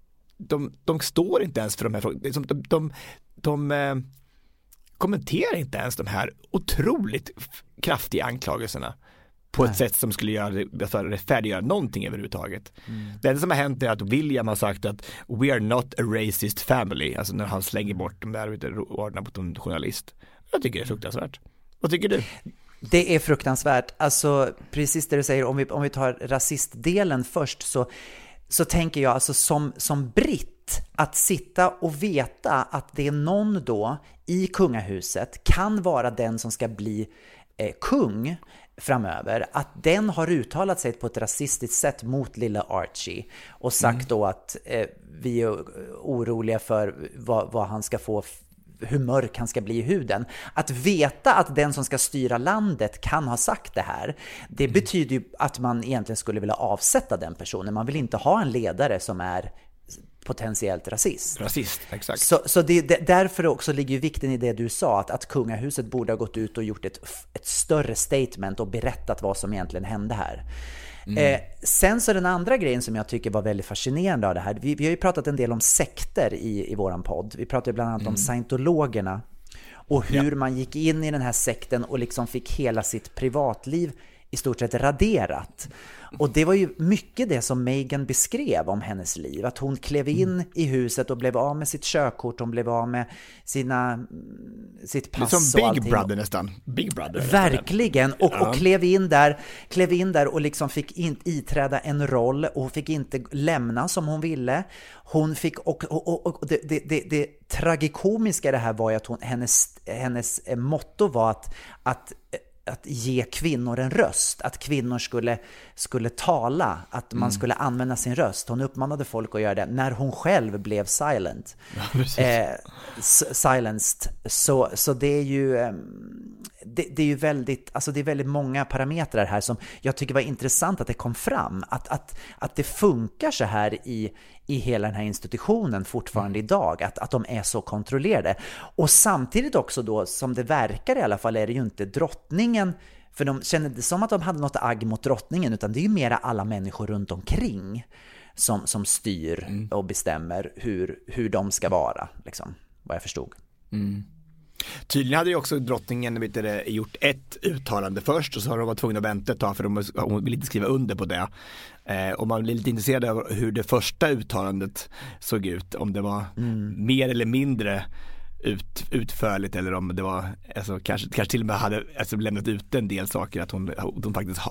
de, de står inte ens för de här frågorna. De, de, de, de eh, kommenterar inte ens de här otroligt kraftiga anklagelserna på Nej. ett sätt som skulle göra det för att rättfärdiggöra någonting överhuvudtaget. Mm. Det enda som har hänt är att William har sagt att we are not a racist family, alltså när han slänger bort de där ordna mot en journalist. Jag tycker det är fruktansvärt. Vad tycker du? Det är fruktansvärt. Alltså precis det du säger, om vi, om vi tar rasistdelen först så, så tänker jag alltså som, som britt att sitta och veta att det är någon då i kungahuset kan vara den som ska bli eh, kung framöver, att den har uttalat sig på ett rasistiskt sätt mot lilla Archie och sagt mm. då att eh, vi är oroliga för vad, vad han ska få, hur mörk han ska bli i huden. Att veta att den som ska styra landet kan ha sagt det här, det mm. betyder ju att man egentligen skulle vilja avsätta den personen. Man vill inte ha en ledare som är potentiellt rasist. Rasist, exakt. Så, så det, det, därför också ligger ju vikten i det du sa, att, att kungahuset borde ha gått ut och gjort ett, ett större statement och berättat vad som egentligen hände här. Mm. Eh, sen så den andra grejen som jag tycker var väldigt fascinerande av det här, vi, vi har ju pratat en del om sekter i, i våran podd. Vi pratade bland annat mm. om scientologerna och hur ja. man gick in i den här sekten och liksom fick hela sitt privatliv i stort sett raderat. Och det var ju mycket det som Meghan beskrev om hennes liv. Att hon klev in mm. i huset och blev av med sitt körkort. Hon blev av med sina, sitt pass och som allting. Big Brother nästan. Big Brother. Verkligen. Och, och klev in där klev in där och liksom fick in, iträda en roll. Och hon fick inte lämna som hon ville. Hon fick, och, och, och, och det, det, det, det tragikomiska i det här var ju att hon, hennes, hennes motto var att, att att ge kvinnor en röst, att kvinnor skulle, skulle tala, att man mm. skulle använda sin röst. Hon uppmanade folk att göra det när hon själv blev silent. Ja, eh, silenced. Så, så det är ju det, det är ju väldigt, alltså det är väldigt många parametrar här som jag tycker var intressant att det kom fram. Att, att, att det funkar så här i, i hela den här institutionen fortfarande mm. idag, att, att de är så kontrollerade. Och samtidigt också då, som det verkar i alla fall, är det ju inte drottningen, för de kände det som att de hade något agg mot drottningen, utan det är ju mera alla människor runt omkring som, som styr mm. och bestämmer hur, hur de ska vara, liksom, vad jag förstod. Mm. Tydligen hade ju också drottningen vet du, gjort ett uttalande först och så har de varit tvungna att vänta ett tag för de, hon vill inte skriva under på det. Eh, och man blir lite intresserad av hur det första uttalandet såg ut. Om det var mm. mer eller mindre ut, utförligt eller om det var alltså, kanske, kanske till och med hade alltså, lämnat ut en del saker att hon, hon faktiskt ha,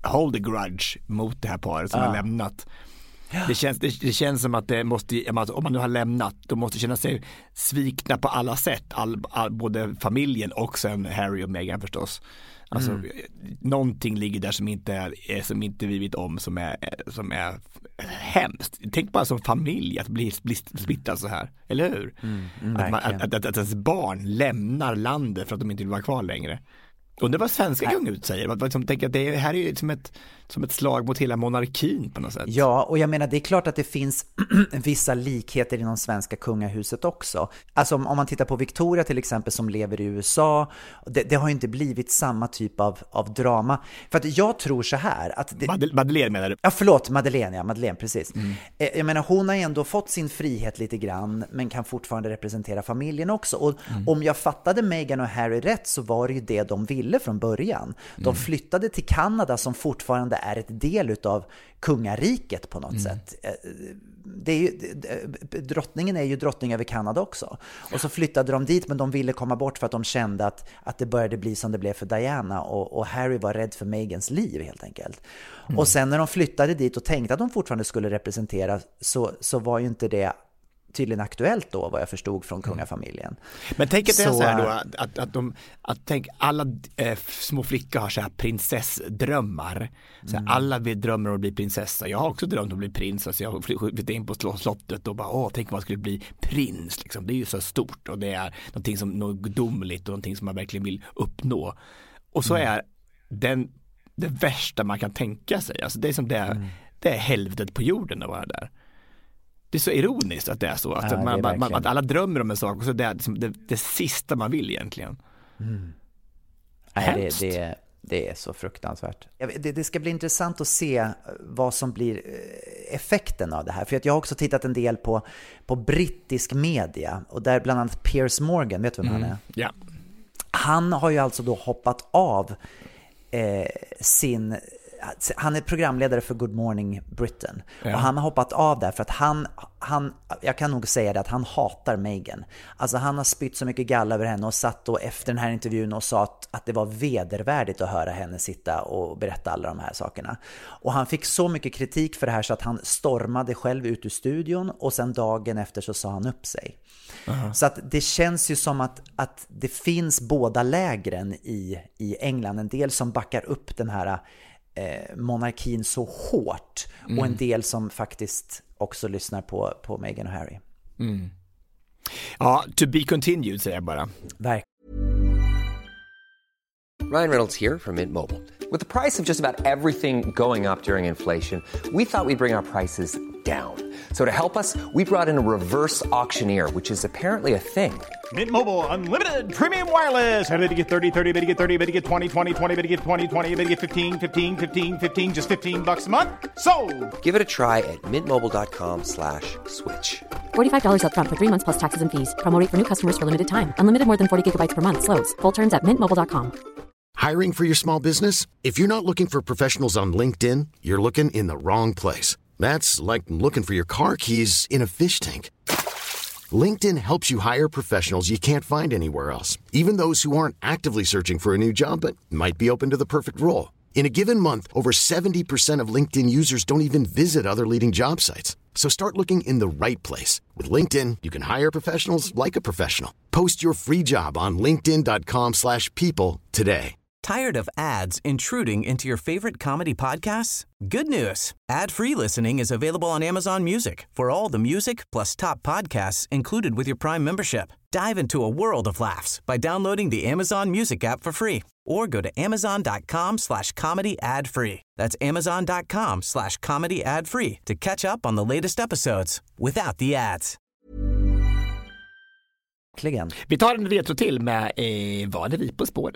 hold a grudge mot det här paret som ah. har lämnat. Det känns, det, det känns som att det måste, om man nu har lämnat, då måste känna sig svikna på alla sätt, all, all, både familjen och sen Harry och Meghan förstås. Alltså, mm. någonting ligger där som inte är, som inte vi vet om, som är, som är hemskt. Tänk bara som familj att bli, bli splittrad så här, eller hur? Mm, mm, att, man, att, att, att ens barn lämnar landet för att de inte vill vara kvar längre. Undrar vad svenska kungahuset säger. Man liksom tänker att det här är ju som ett, som ett slag mot hela monarkin på något sätt. Ja, och jag menar det är klart att det finns vissa likheter inom svenska kungahuset också. Alltså om, om man tittar på Victoria till exempel som lever i U S A, det, det har ju inte blivit samma typ av, av drama. För att jag tror så här att det, Madel- Madeleine menar du? Ja, förlåt, Madeleine, ja, Madeleine, precis. Mm. Jag menar hon har ändå fått sin frihet lite grann, men kan fortfarande representera familjen också. Och mm. om jag fattade Meghan och Harry rätt så var det ju det de ville från början. De mm. flyttade till Kanada som fortfarande är ett del utav kungariket på något mm. sätt. Det är ju, drottningen är ju drottning över Kanada också. Och så flyttade de dit, men de ville komma bort för att de kände att, att det började bli som det blev för Diana, och, och Harry var rädd för Meghans liv helt enkelt. Mm. Och sen när de flyttade dit och tänkte att de fortfarande skulle representera, så, så var ju inte det tydligen aktuellt då, vad jag förstod från kungafamiljen. Men tänk att det är så här då, att, att, att, de, att tänk, alla äh, små flickor har så här prinsessdrömmar. Så här, mm. Alla vill drömmer om att bli prinsessa. Jag har också drömt om att bli prins. Alltså jag har flyttat in på slottet och bara, åh, tänk om man skulle bli prins. Liksom. Det är ju så stort, och det är någonting som något gudomligt och någonting som man verkligen vill uppnå. Och så mm. är den det värsta man kan tänka sig. Alltså det är som det är, mm. det är helvetet på jorden att vara där. Det är så ironiskt att det är så. Att, ja, man, är man, att alla drömmer om en sak, och så det är liksom det, det sista man vill egentligen. Mm. Nej, det, det, det är så fruktansvärt. Det, det ska bli intressant att se vad som blir effekten av det här. För att jag har också tittat en del på, på brittisk media, och där bland annat Piers Morgan, vet du vem mm. han är? Ja. Han har ju alltså då hoppat av eh, sin... Han är programledare för Good Morning Britain. Ja. Och han har hoppat av där för att han, han, jag kan nog säga det, att han hatar Meghan. Alltså han har spytt så mycket galla över henne och satt då efter den här intervjun och sa att, att det var vedervärdigt att höra henne sitta och berätta alla de här sakerna. Och han fick så mycket kritik för det här så att han stormade själv ut ur studion, och sen dagen efter så sa han upp sig. Uh-huh. Så att det känns ju som att, att det finns båda lägren i, i England. En del som backar upp den här Eh, monarkin så hårt, mm. och en del som faktiskt också lyssnar på, på Meghan och Harry. Mm. Ja, to be continued säger jag bara. Verkligen. Ryan Reynolds here from Mint Mobile. With the price of just about everything going up during inflation, we thought we'd bring our prices down. So to help us, we brought in a reverse auctioneer, which is apparently a thing. Mint Mobile Unlimited Premium Wireless. How to get thirty, thirty, how to get thirty, how to get twenty, twenty, twenty, how to get twenty, twenty, how to get fifteen, fifteen, fifteen, fifteen, just fifteen bucks a month? Sold! Give it a try at mintmobile.com slash switch. forty-five dollars up front for three months plus taxes and fees. Promo rate for new customers for limited time. Unlimited more than forty gigabytes per month. Slows full terms at mint mobile dot com. Hiring for your small business? If you're not looking for professionals on LinkedIn, you're looking in the wrong place. That's like looking for your car keys in a fish tank. LinkedIn helps you hire professionals you can't find anywhere else, even those who aren't actively searching for a new job but might be open to the perfect role. In a given month, over seventy percent of LinkedIn users don't even visit other leading job sites. So start looking in the right place. With LinkedIn, you can hire professionals like a professional. Post your free job on linkedin dot com slash people today. Tired of ads intruding into your favorite comedy podcasts? Good news. Ad-free listening is available on Amazon Music for all the music plus top podcasts included with your Prime membership. Dive into a world of laughs by downloading the Amazon Music app for free or go to amazon.com slash comedy ad free. That's amazon.com slash comedy ad free to catch up on the latest episodes without the ads. Vi tar en retro till med eh, Vad är vi på spåret?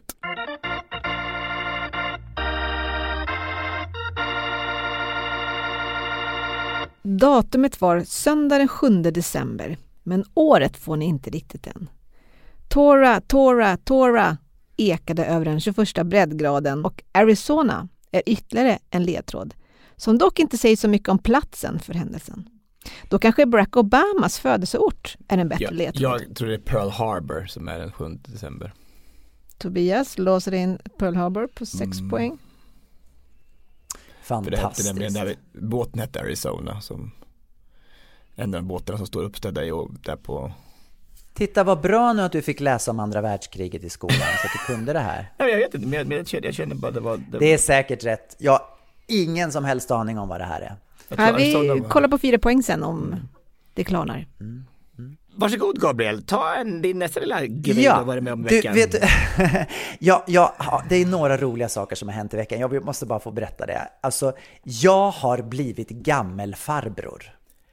Datumet var söndag den sjunde december, men året får ni inte riktigt än. Tora, Tora, Tora ekade över den tjugoförsta breddgraden, och Arizona är ytterligare en ledtråd, som dock inte säger så mycket om platsen för händelsen. Då kanske Barack Obamas födelseort är en bättre jag, ledtråd. Jag tror det är Pearl Harbor som är den sjunde december. Tobias låser in Pearl Harbor på sex mm. poäng. Fantastiskt. För det hette nämligen där båten hette Arizona, som en av båtarna som står uppställda i och där på. Titta vad bra nu att du fick läsa om andra världskriget i skolan så att du kunde det här. Nej, jag vet inte, men jag, jag, känner, jag känner bara det var det, det är säkert rätt. Jag har ingen som helst aning om vad det här är. Ja, vi kollar på fyra poäng sen om mm. det klarnar. Mm. Mm. Varsågod Gabriel, ta en, din nästa lilla grej ja, och vad är med om du, veckan. Vet, ja, ja, det är några roliga saker som har hänt i veckan. Jag måste bara få berätta det. Alltså, jag har blivit gammelfarbror.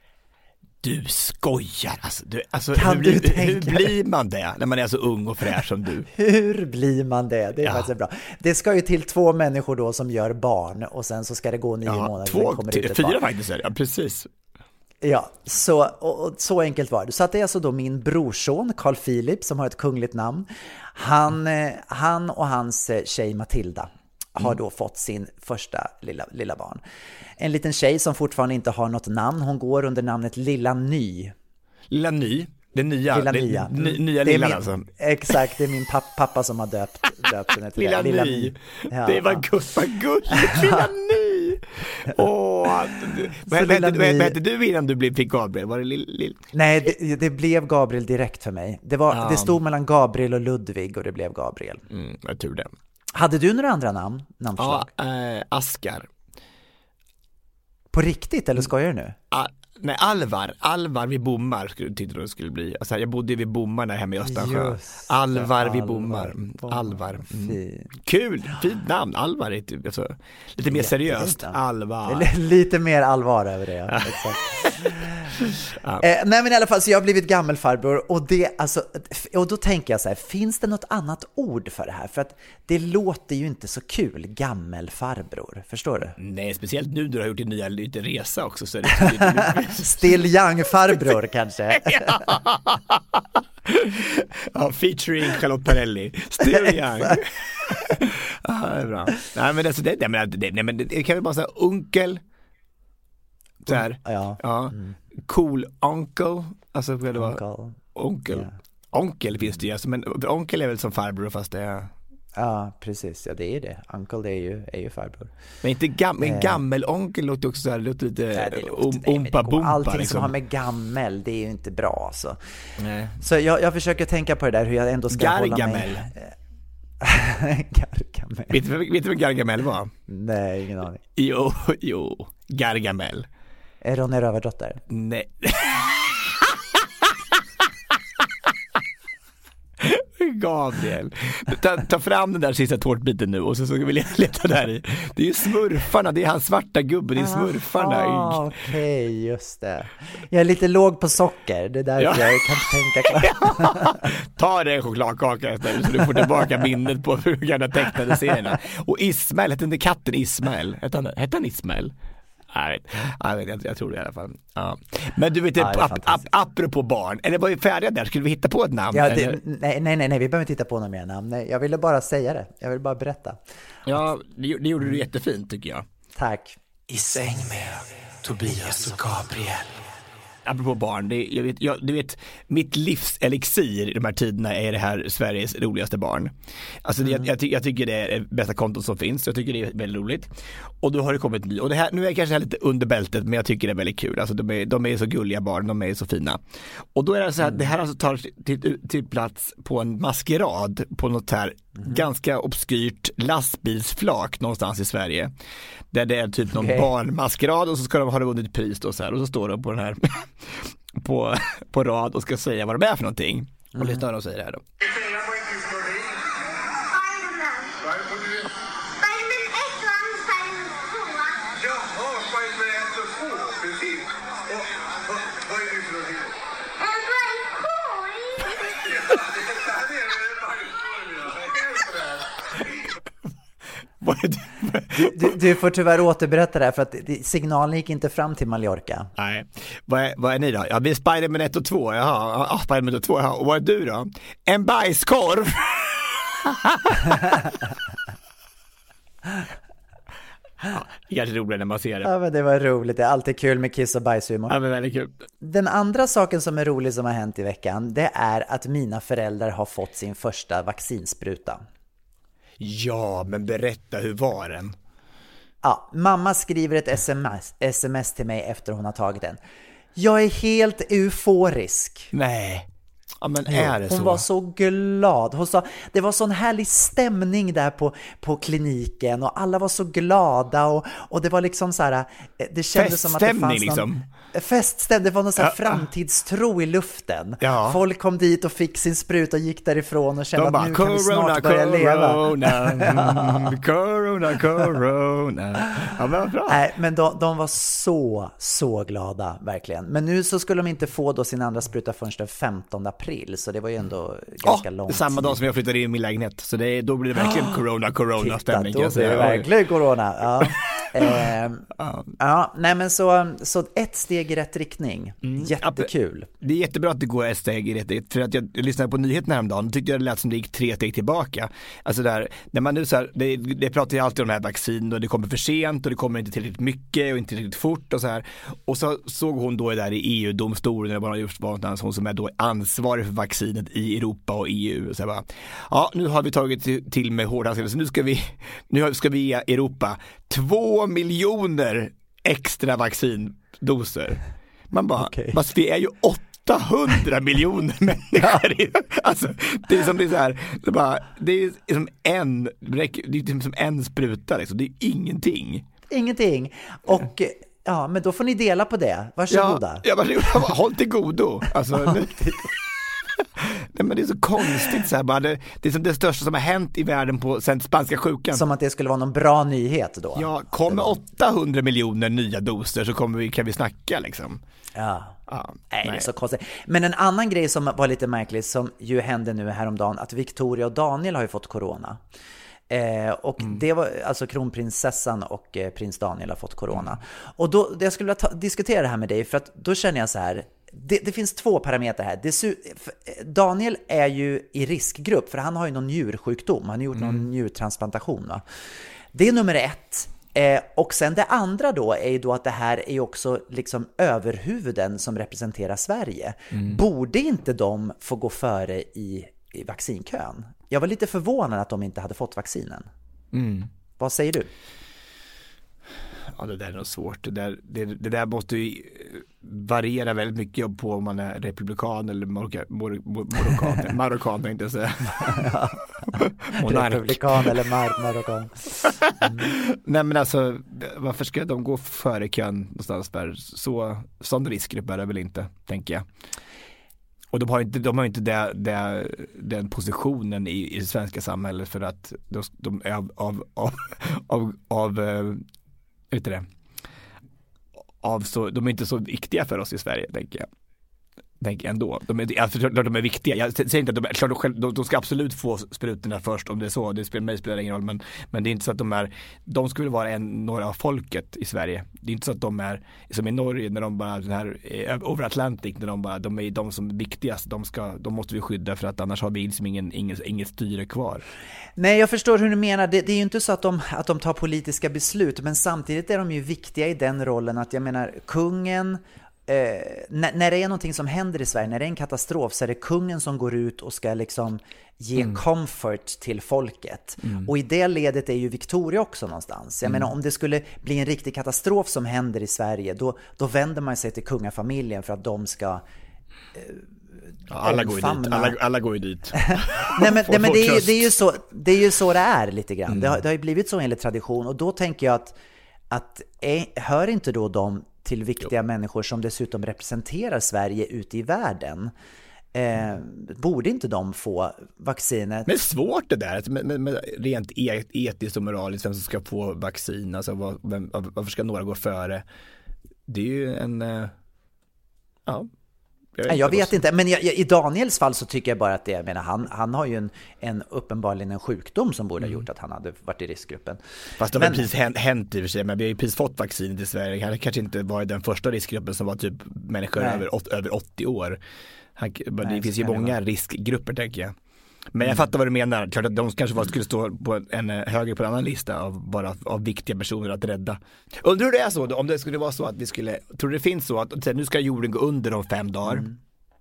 Du skojar alltså, du, alltså kan hur, du hur, tänka hur blir man det när man är så ung och fräsch som du? Hur blir man det? Det är ja. faktiskt bra. Det ska ju till två människor då som gör barn och sen så ska det gå nio ja, månader. Två, kommer t- ut ett fyra barn. faktiskt är det, ja precis. Ja, så, och, och, så enkelt var det. Så att det är alltså då min brorson Carl Philip som har ett kungligt namn. Han, han och hans tjej Matilda har mm. då fått sin första lilla, lilla barn. En liten tjej som fortfarande inte har något namn. Hon går under namnet Lilla Ny. Lilla Ny? Det nya, lilla det, nya. Ny, nya lilla min, alltså. Exakt, det är min papp, pappa som har döpt, döpt henne till Lilla, det. Lilla Ny. Ny. Ja, det var ja. gulligt, vad gulligt. Lilla Ny. Åh, vad hette du innan du blev fick Gabriel? Var det lill, lill? Nej, det, det blev Gabriel direkt för mig. Det, var, ja. det stod mellan Gabriel och Ludvig och det blev Gabriel. Mm, jag tror det. Hade du några andra namn? Namnförslag? Ja, äh, Askar. På riktigt, eller skojar du nu? Ah, nej, Alvar. Alvar vid Bommar skulle tyckte det skulle bli. Alltså, jag bodde vid Bommarna hemma i Östansjö. Just, Alvar vid Alvar, Bommar. Bommar. Alvar. Mm. Fin. Kul, fint namn. Alvar är typ, alltså, lite mer seriöst. Alvar. Lite mer allvar över det. Ja. Exakt. ja. eh, nej men i alla fall, så jag har blivit gammelfarbror och, det, alltså, och då tänker jag så här, finns det något annat ord för det här? För att det låter ju inte så kul, gammelfarbror. Förstår du? Nej, speciellt nu när du har gjort en nya lite resa också. Så är det Still young-farbror kanske. ja. ja, featuring Charlotte Perrelli. Still young. ja, det är bra. Nej, men alltså, det, det, det, det, det, det kan vi bara säga onkel. Så här. Ja. ja. Mm. Cool uncle. Alltså, det var onkel. Onkel. Yeah. Onkel finns det ju. Alltså, men onkel är väl som farbror fast det är... Ja, precis. Ja, det är det. Uncle, det är ju, är ju farbror. Men inte gam- en gammel onkel låter också så här, låter lite nej, det låter, om, ompa nej, bompa. Allting liksom. som har med gammel, det är ju inte bra alltså. Nej. Så jag, jag försöker tänka på det där, hur jag ändå ska Gargamel. hålla mig... Gargamel. Vet du, vet du vad Gargamel var? Nej, ingen aning. Jo, jo. Gargamel. Är Ronny Rövardotter? Nej. Gabriel. Ta, ta fram den där sista tårtbiten nu och så ska vi leta där i. Det är ju smurfarna, det är hans svarta gubbe, det är smurfarna. Ah, okej, okay, just det. Jag är lite låg på socker, det är därför ja. jag kan tänka klart. Ta det en chokladkaka istället så du får tillbaka minnet på hur gamla tecknade serierna. Och Ismael, hette inte katten Ismael? Hette han, hette han Ismael? Jag vet, jag, vet, jag, jag tror det i alla fall. Ja. Men du vet, ja, ap, ap, apropå barn, eller var vi färdiga där? Skulle vi hitta på ett namn? Ja, det, nej, nej, nej, vi behöver inte hitta på något mer namn. Nej, jag ville bara säga det. Jag vill bara berätta. Ja, det, det gjorde du jättefint tycker jag. Tack. I säng med Tobias och Gabriel. Apropå barn, det, jag vet, jag, du vet, mitt livs elixir i de här tiderna är det här Sveriges roligaste barn. Alltså mm. jag, jag, ty, jag tycker det är det bästa kontot som finns, jag tycker det är väldigt roligt. Och då har det kommit ny, och det här, nu är jag kanske lite under bältet, men jag tycker det är väldigt kul. Alltså de är, de är så gulliga barn, de är så fina. Och då är det så här, mm. det här alltså tar till, till plats på en maskerad på något här mm. ganska obskyrt lastbilsflak någonstans i Sverige. Där det är typ någon okay. barnmaskerad och så ska de ha vunnit pris då så här, och så står de på den här på, på rad och ska säga vad de är för någonting. Mm. Och lyssna vad de säger här då. Du, du, du får tyvärr återberätta det här för att signalen gick inte fram till Mallorca. Nej, vad är, vad är ni då? Ja, vi är Spiderman ett och två, jaha, ja, Spiderman ett och två, jaha. Och vad är du då? En bajskorv! Ja, det är kanske roligt när man ser det. Ja, men det var roligt, det är alltid kul med kiss och bajshumor. Ja, men väldigt kul. Den andra saken som är rolig som har hänt i veckan, det är att mina föräldrar har fått sin första vaccinspruta. Ja, men berätta, hur var den? Ja, mamma skriver ett sms, sms till mig efter hon har tagit den. Jag är helt euforisk. Nej. Ja, men är det hon så? var så glad. Hon sa, det var sån härlig stämning där på, på kliniken och alla var så glada och, och det var liksom så här, det kändes som att det fanns någon liksom. feststämning, det var någon så här Ja. framtidstro i luften. Ja. Folk kom dit och fick sin sprut och gick därifrån och kände De att bara, nu kan vi snart börja corona, leva. mm, corona, corona. Ja, men bra. Nej, men de, de var så, så glada, verkligen. Men nu så skulle de inte få då sin andra spruta förrän den femtonde april, så det var ju ändå ganska Ja, långt. samma dag som jag flyttade in i min lägenhet, så det, då blir det verkligen corona, corona stämning. Titta, då blir det verkligen corona. Ja. Eh, ja, nej men så, så ett steg i rätt riktning. Mm. Jättekul. Det är jättebra att det går ett steg i rätt riktning. För att jag, jag lyssnade på nyheterna häromdagen och tyckte jag det lät som det gick tre steg tillbaka. Alltså där, när man nu så här, det, det pratar ju alltid om det här vaccin och det kommer för sent och det kommer inte tillräckligt mycket och inte tillräckligt fort och så här. Och så såg hon då där i E U-domstolen, eller vad hon har gjort, var hon som är då ansvarig för vaccinet i Europa och E U. Och så här bara, ja, nu har vi tagit till, till med hårdhandskarna, så nu ska vi, nu ska vi ge Europa två miljoner extra vaccindoser. Man bara, Okay. fast vi är ju åttahundra miljoner människor. Alltså, det är som det är så här, det är, bara, det är som en, det är som en spruta liksom. Det är ingenting. Ingenting. Och ja, men då får ni dela på det. Varsågoda. Ja, ja, håll till godo. Alltså, nej, men det är så konstigt så här, bara det, det är som det största som har hänt i världen på sen spanska sjukan. Som att det skulle vara någon bra nyhet då. Ja, kommer åttahundra miljoner nya doser så kommer vi, kan vi snacka liksom. Ja. Ja, nej, det är så konstigt. Men en annan grej som var lite märklig som ju hände nu häromdagen, att Victoria och Daniel har ju fått corona. Eh, och mm. det var alltså kronprinsessan och eh, prins Daniel har fått corona. Mm. Och då, jag skulle vilja ta, diskutera det här med dig, för att då känner jag så här. Det, det finns två parametrar här. Det, Daniel är ju i riskgrupp, för han har ju någon njursjukdom. Han har gjort mm. någon njurtransplantation, va? Det är nummer ett. Eh, och sen det andra då är ju då att det här är ju också liksom överhuvuden som representerar Sverige. Mm. Borde inte de få gå före i, i vaccinkön? Jag var lite förvånad att de inte hade fått vaccinen. Mm. Vad säger du? Ja, det där är nog svårt. Det där, det, det där måste ju variera väldigt mycket på om man är republikan eller marockan, marockan, marockan inte säga. Republikan eller mar- marockan. Mm. Nej, men alltså, varför ska de gå före kön någonstans där? Så, sån riskgrupp är det väl inte, tänker jag. Och de har inte, de har inte det, det, den positionen i, i det svenska samhället för att de, de är av, av, av, av, av vet du det? Av så, de är inte så viktiga för oss i Sverige, tänker jag. Tänker ändå. De är, alltså, de är viktiga. Jag säger inte att de, klart, de, själv, de, de ska absolut få sprutorna först om det är så. Det spelar, mig spelar ingen roll. Men, men det är inte så att de är, de skulle vara en, några av folket i Sverige. Det är inte så att de är, som i Norge, när de bara, den här over Atlantic, när de bara, de är de som är viktigast. De, ska, de måste vi skydda för att annars har vi liksom ingen, ingen, inget styre kvar. Nej, jag förstår hur du menar. Det, det är ju inte så att de, att de tar politiska beslut, men samtidigt är de ju viktiga i den rollen att, jag menar, kungen, eh, när, när det är någonting som händer i Sverige, när det är en katastrof, så är det kungen som går ut och ska liksom ge mm. comfort till folket. Mm. Och i det ledet är ju Victoria också någonstans. Jag mm. menar, om det skulle bli en riktig katastrof som händer i Sverige, då, då vänder man sig till kungafamiljen för att de ska eh, ja, alla, går ju dit. Alla, alla går ju dit. Nej, men, nej, men det, är ju, det, är ju så, det är ju så det är lite grann. Mm. Det, har, det har ju blivit så enligt tradition. Och då tänker jag att, att är, hör inte då de till viktiga jo. människor som dessutom representerar Sverige ute i världen? Eh, borde inte de få vaccinet? Men det är svårt det där, med, med, med rent etiskt och moraliskt, vem som ska få vaccin. Alltså, vad, vem, varför ska några gå före? Det är ju en... Uh, ja... Jag vet, jag vet inte, men jag, jag, i Daniels fall så tycker jag bara att det, jag menar, han, han har ju en, en uppenbarligen en sjukdom som borde ha gjort att han hade varit i riskgruppen. Fast det har men, precis hänt, hänt i och för sig, men vi har ju precis fått vaccin i Sverige. Han kanske inte var i den första riskgruppen som var typ människor över, över åttio år. Han, nej, det finns ju många riskgrupper, tänker jag. Men jag mm. fattar vad du menar. Klart att de kanske var, skulle stå på en högre på en annan lista av, bara av viktiga personer att rädda. Undrar hur det är så då, om det skulle vara så att vi skulle, tror du det finns så att nu ska jorden gå under om fem dagar. Mm.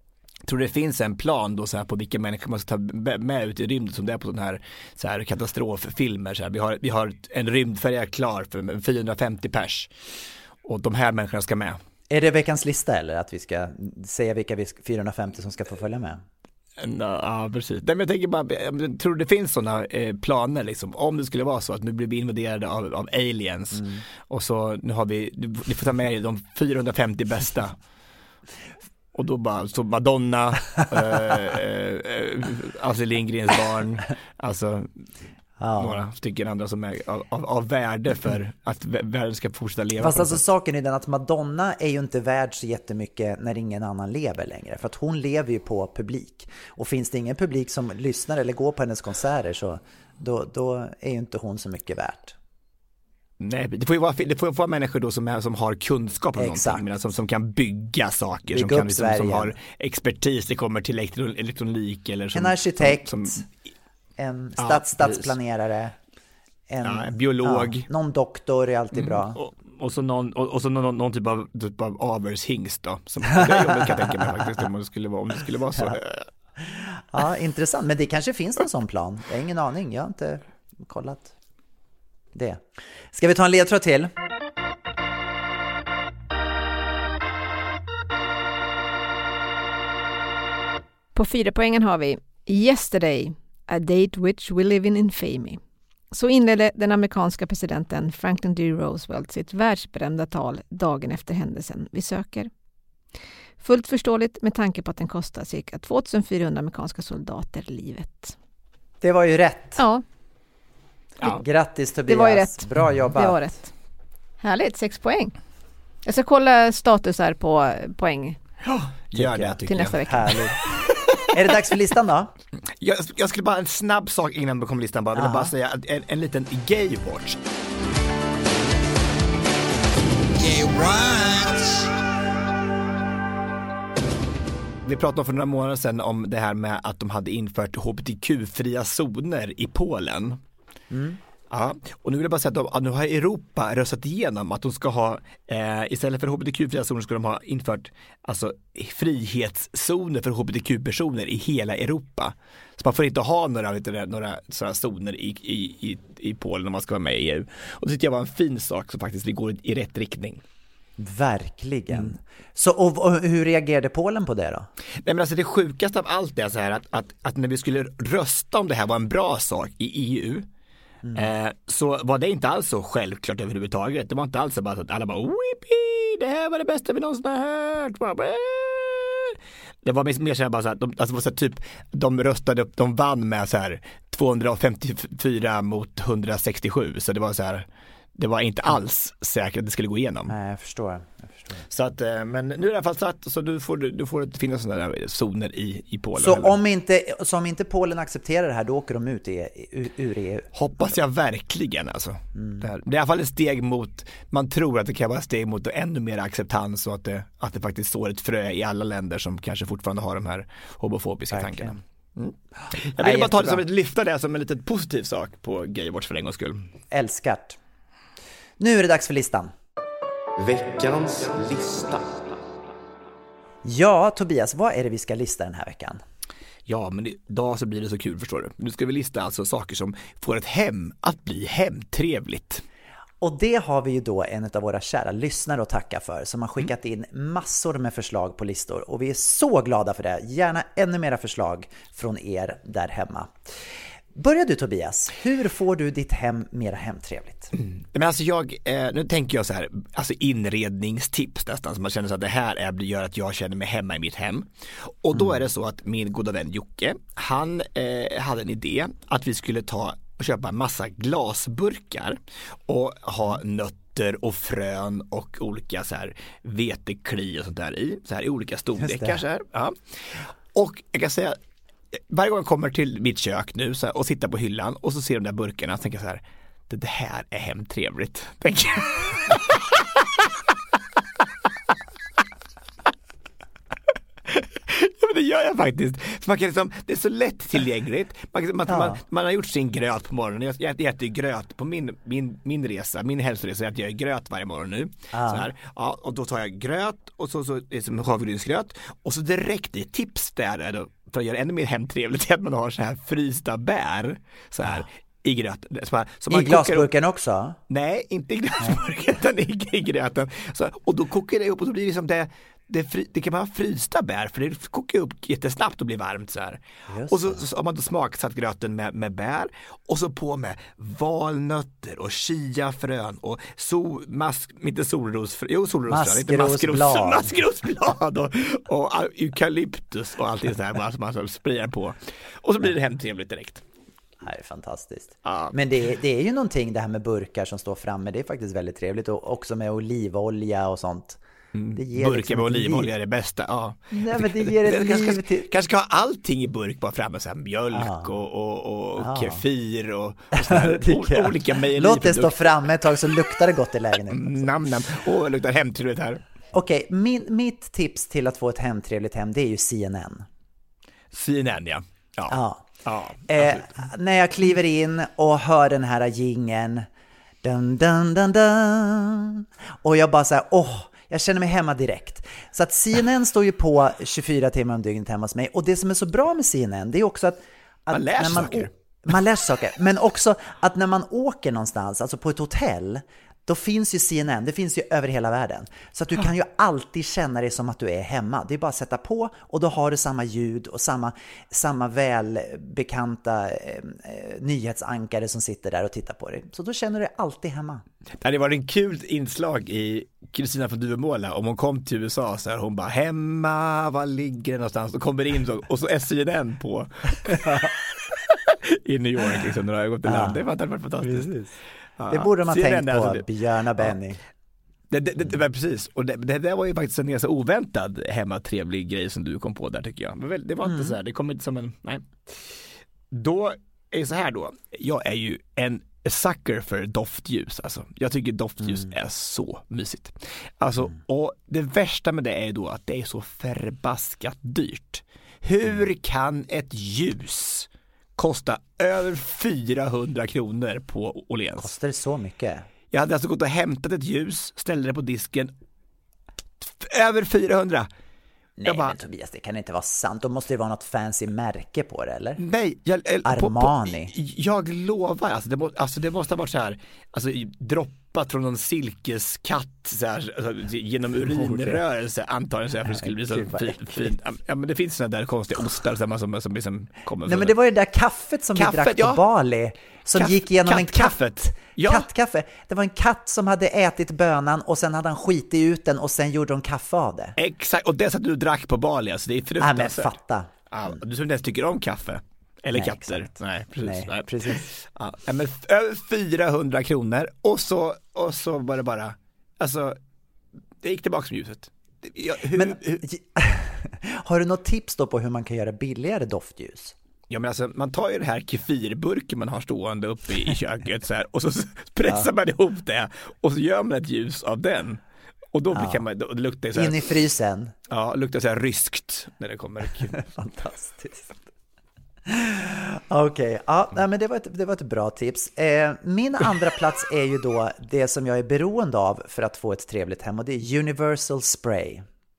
Tror det finns en plan då så här på vilka människor man ska ta med ut i rymden som det är på sån här, så här katastroffilmer. Så här. Vi, har, vi har en rymdfärja klar för fyrahundrafemtio pers och de här människorna ska med. Är det veckans lista eller att vi ska säga vilka vi fyrahundrafemtio som ska få följa med? Ja, precis. Men jag tänker bara, jag tror det finns sådana eh, planer liksom, om det skulle vara så att nu blir vi invaderade av, av aliens mm. och så nu har vi, ni får ta med de fyrahundrafemtio bästa. Och då bara, så Madonna, äh, äh, Astrid Lindgrens barn, alltså ja. några stycken andra som är av, av, av värde för att världen ska fortsätta leva. Fast alltså saken är den att Madonna är ju inte värd så jättemycket när ingen annan lever längre. För att hon lever ju på publik. Och finns det ingen publik som lyssnar eller går på hennes konserter så då, då är ju inte hon så mycket värt. Nej, det får ju vara, det får ju vara människor då som, är, som har kunskap om Exakt. någonting, men som, som kan bygga saker, Bygga som, kan, liksom, som har expertis, det kommer till elektron, elektronik eller som, en arkitekt, som, som, en stats, ja, stadsplanerare, en, ja, en biolog, ja, någon doktor är alltid bra. Mm, och, och så någon, och, och så någon, någon typ av, typ av avershingst då, som det är jag kan tänka mig faktiskt om det skulle vara, om det skulle vara så. Ja. Ja, intressant, men det kanske finns någon sån plan. Jag har ingen aning, jag har inte kollat det. Ska vi ta en ledtråd till? På fyra poängen har vi Yesterday, a date which we live in infamy. Så inledde den amerikanska presidenten Franklin D. Roosevelt sitt världsberömda tal dagen efter händelsen vi söker. Fullt förståeligt med tanke på att den kostar cirka tvåtusenfyrahundra amerikanska soldater livet. Det var ju rätt. Ja. Ja. Grattis Tobias. Det var ju rätt. Bra jobbat. Det var rätt. Härligt, sex poäng. Jag ska kolla status här på poäng. Ja, gör det tycker till nästa jag. vecka. Härligt. Är det dags för listan då? Jag, jag skulle bara en snabb sak innan vi kommer listan bara. Jag vill bara säga en, en liten gay watch. Gay watch. Vi pratade för några månader sedan om det här med att de hade infört H B T Q-fria zoner i Polen. Mm. Ja, och nu vill jag bara säga att, de, att nu har Europa röstat igenom att de ska ha, eh, istället för H B T Q-fria zoner ska de ha infört alltså, frihetszoner för H B T Q-personer i hela Europa. Så man får inte ha några, vet du, några sådana zoner i, i, i, i Polen om man ska vara med i E U. Och det tycker jag var en fin sak som faktiskt vi går i rätt riktning. Verkligen. Mm. Så, och, och hur reagerade Polen på det då? Nej, men alltså det sjukaste av allt är så här att, att, att när vi skulle rösta om det här var en bra sak i E U mm. eh, så var det inte alls så självklart överhuvudtaget. Det var inte alls så bara att alla bara whippy, det här var det bästa vi någonsin har hört. Det var mer så här bara så här, de, alltså så här, typ de röstade, de vann med så här tvåhundrafemtiofyra mot hundrasextiosju, så det var så här. Det var inte alls säkert att det skulle gå igenom. Nej, jag förstår. Jag förstår. Så att, men nu är det i alla fall satt, så du får, du får det finnas sådana där zoner i, i Polen. Så om inte, så om inte Polen accepterar det här, då åker de ut i, ur E U? Hoppas jag verkligen alltså. Mm. Det, här, det är i alla fall ett steg mot, man tror att det kan vara ett steg mot ännu mer acceptans och att det, att det faktiskt står ett frö i alla länder som kanske fortfarande har de här homofobiska verkligen. tankarna. Mm. Jag vill bara ta det som ett lyfta det som en liten positiv sak på Gaywatch för en gångs skull. Älskat. Nu är det dags för listan. Veckans lista. Ja, Tobias, vad är det vi ska lista den här veckan? Ja, men idag så blir det så kul, förstår du. Nu ska vi lista alltså saker som får ett hem att bli hemtrevligt. Och det har vi ju då en av våra kära lyssnare att tacka för, som har skickat in massor med förslag på listor. Och vi är så glada för det. Gärna ännu mera förslag från er där hemma. Börjar du Tobias, hur får du ditt hem mera hemtrevligt? Mm. Men alltså jag, eh, nu tänker jag så här, alltså inredningstips nästan, som man känner så att det här är, gör att jag känner mig hemma i mitt hem. Och då mm. är det så att min goda vän Jocke, han eh, hade en idé att vi skulle ta och köpa en massa glasburkar och ha nötter och frön och olika så här vetekli och sånt där i, så här i olika storlekar så här. Ja. Och jag kan säga, varje gång jag kommer till mitt kök nu så här, och sitter på hyllan och så ser de där burkarna och tänker så här, det, det här är hemtrevligt. Tänker jag. Ja, men det gör jag faktiskt. För man kan liksom, det är så lätt tillgängligt. Man, man, ja. man, man har gjort sin gröt på morgonen. Jag, jag äter ju gröt på min, min, min resa, min hälsoresa. Jag gör gröt varje morgon nu. Ja. Så här. Ja, och då tar jag gröt och så, så det är som havregrynsgröt. Och så direkt, det är tips där då, för att göra ännu mer hemtrevligt, att man har så här frysta bär. Så här. Ja. I gröten. Så man I glasburken också? Nej, inte i glasburken, utan i, i gröten. Så, och då kokar det upp och då blir det som det, det, fri, det kan vara frysta bär, för det kokar upp jättesnabbt och blir varmt så här. Och så, så har man då smaksatt gröten med, med bär och så på med valnötter och chiafrön och sol, mask, inte solrosfrön, jo solrosfrön, inte maskrosblad, maskrosblad och, och eukalyptus och allt det så här, bara som man så sprayar på. Och så blir det hemtrevligt direkt. Det här är fantastiskt. Ja. Men det, det är ju någonting det här med burkar som står framme. Det är faktiskt väldigt trevligt. Och också med olivolja och sånt. Mm. Det ger burkar liksom med olivolja är det bästa. Ja. Nej, men det ger ett kanske, liv till... kanske ska ha allting i burk bara framme. Så här, mjölk ja. och, och, och ja. kefir och, och så här, olika mejeri. Låt det stå framme ett tag så luktar det gott i lägenheten. Nam, nam. Åh, det luktar hemtrevligt här. Okej, min, mitt tips till att få ett hemtrevligt hem, det är ju C N N. C N N, ja. Ja. ja. Ja, eh, när jag kliver in och hör den här jingeln dun, dun, dun, dun, och jag bara så här, åh, jag känner mig hemma direkt. Så att C N N står ju på tjugofyra timmar om dygnet hemma hos mig. Och det som är så bra med C N N, det är också att, att man lär när man, saker. Man lär saker, men också att när man åker någonstans, alltså på ett hotell, då finns ju C N N, det finns ju över hela världen. Så att du kan ju alltid känna dig som att du är hemma. Det är bara att sätta på och då har du samma ljud och samma, samma välbekanta eh, nyhetsankare som sitter där och tittar på dig. Så då känner du dig alltid hemma. Det hade varit en kul inslag i Kristina från Duvemåla om hon kom till U S A så här, hon bara hemma, var ligger det någonstans? Och kommer in så, och så är C N N på i New York liksom, när jag har gått i land. Det hade varit fantastiskt. Precis. Det borde man tänkt på, alltså, Björna Benny. Ja. Det, det, det, det var precis, och det, det där var ju faktiskt en ganska oväntad hemmatrevlig grej som du kom på där tycker jag. Men väl, det var inte mm. så här, det kom inte som en, nej. Då är det så här då, jag är ju en sucker för doftljus, alltså. Jag tycker doftljus mm. är så mysigt. Alltså, mm. och det värsta med det är ju då att det är så förbaskat dyrt. Hur mm. kan ett ljus kosta över fyrahundra kronor på Åhléns? Kostar det så mycket? Jag hade alltså gått och hämtat ett ljus, ställde det på disken, över fyrahundra. Nej jag bara, men Tobias, det kan inte vara sant. Då måste det vara något fancy märke på det, eller? Nej, jag, Armani. På, på, jag lovar, alltså det, må, alltså det måste ha varit så här, alltså droppat från någon silkeskatt så här, alltså, genom urinrörelse antagligen så här, för det skulle bli så fint. Fin. Ja, men det finns såna där konstiga ostar som, som, som liksom kommer. Nej, men det var ju det där kaffet som kaffet, vi drack på ja. Bali som Kaff, gick igenom en katt. Ja. Kattkaffe. Det var en katt som hade ätit bönan och sen hade han skitit ut den och sen gjorde de kaffe av det. Exakt, och det så att du drack på Bali, alltså det är fruktansvärt. Nej, men fatta. Ja, du som inte ens tycker om kaffe. Eller nej, katter. Exakt. Nej, precis. Nej, nej. precis. Ja, men över fyrahundra kronor och så, och så var det bara, alltså, det gick tillbaka med ljuset. Ja, hur, men, hur? Har du något tips då på hur man kan göra billigare doftljus? Ja, men alltså, man tar ju det här kefirburken man har stående uppe i köket så här, och så pressar ja. man ihop det och så gör man ett ljus av den. Och då ja. kan man, då, det luktar så här, in i frysen. Ja, det luktar så här ryskt när det kommer. Fantastiskt. Okej, okay. ja, nej, men det var ett, det var ett bra tips. Eh, min andra plats är ju då det som jag är beroende av för att få ett trevligt hem, och det är Universal Spray.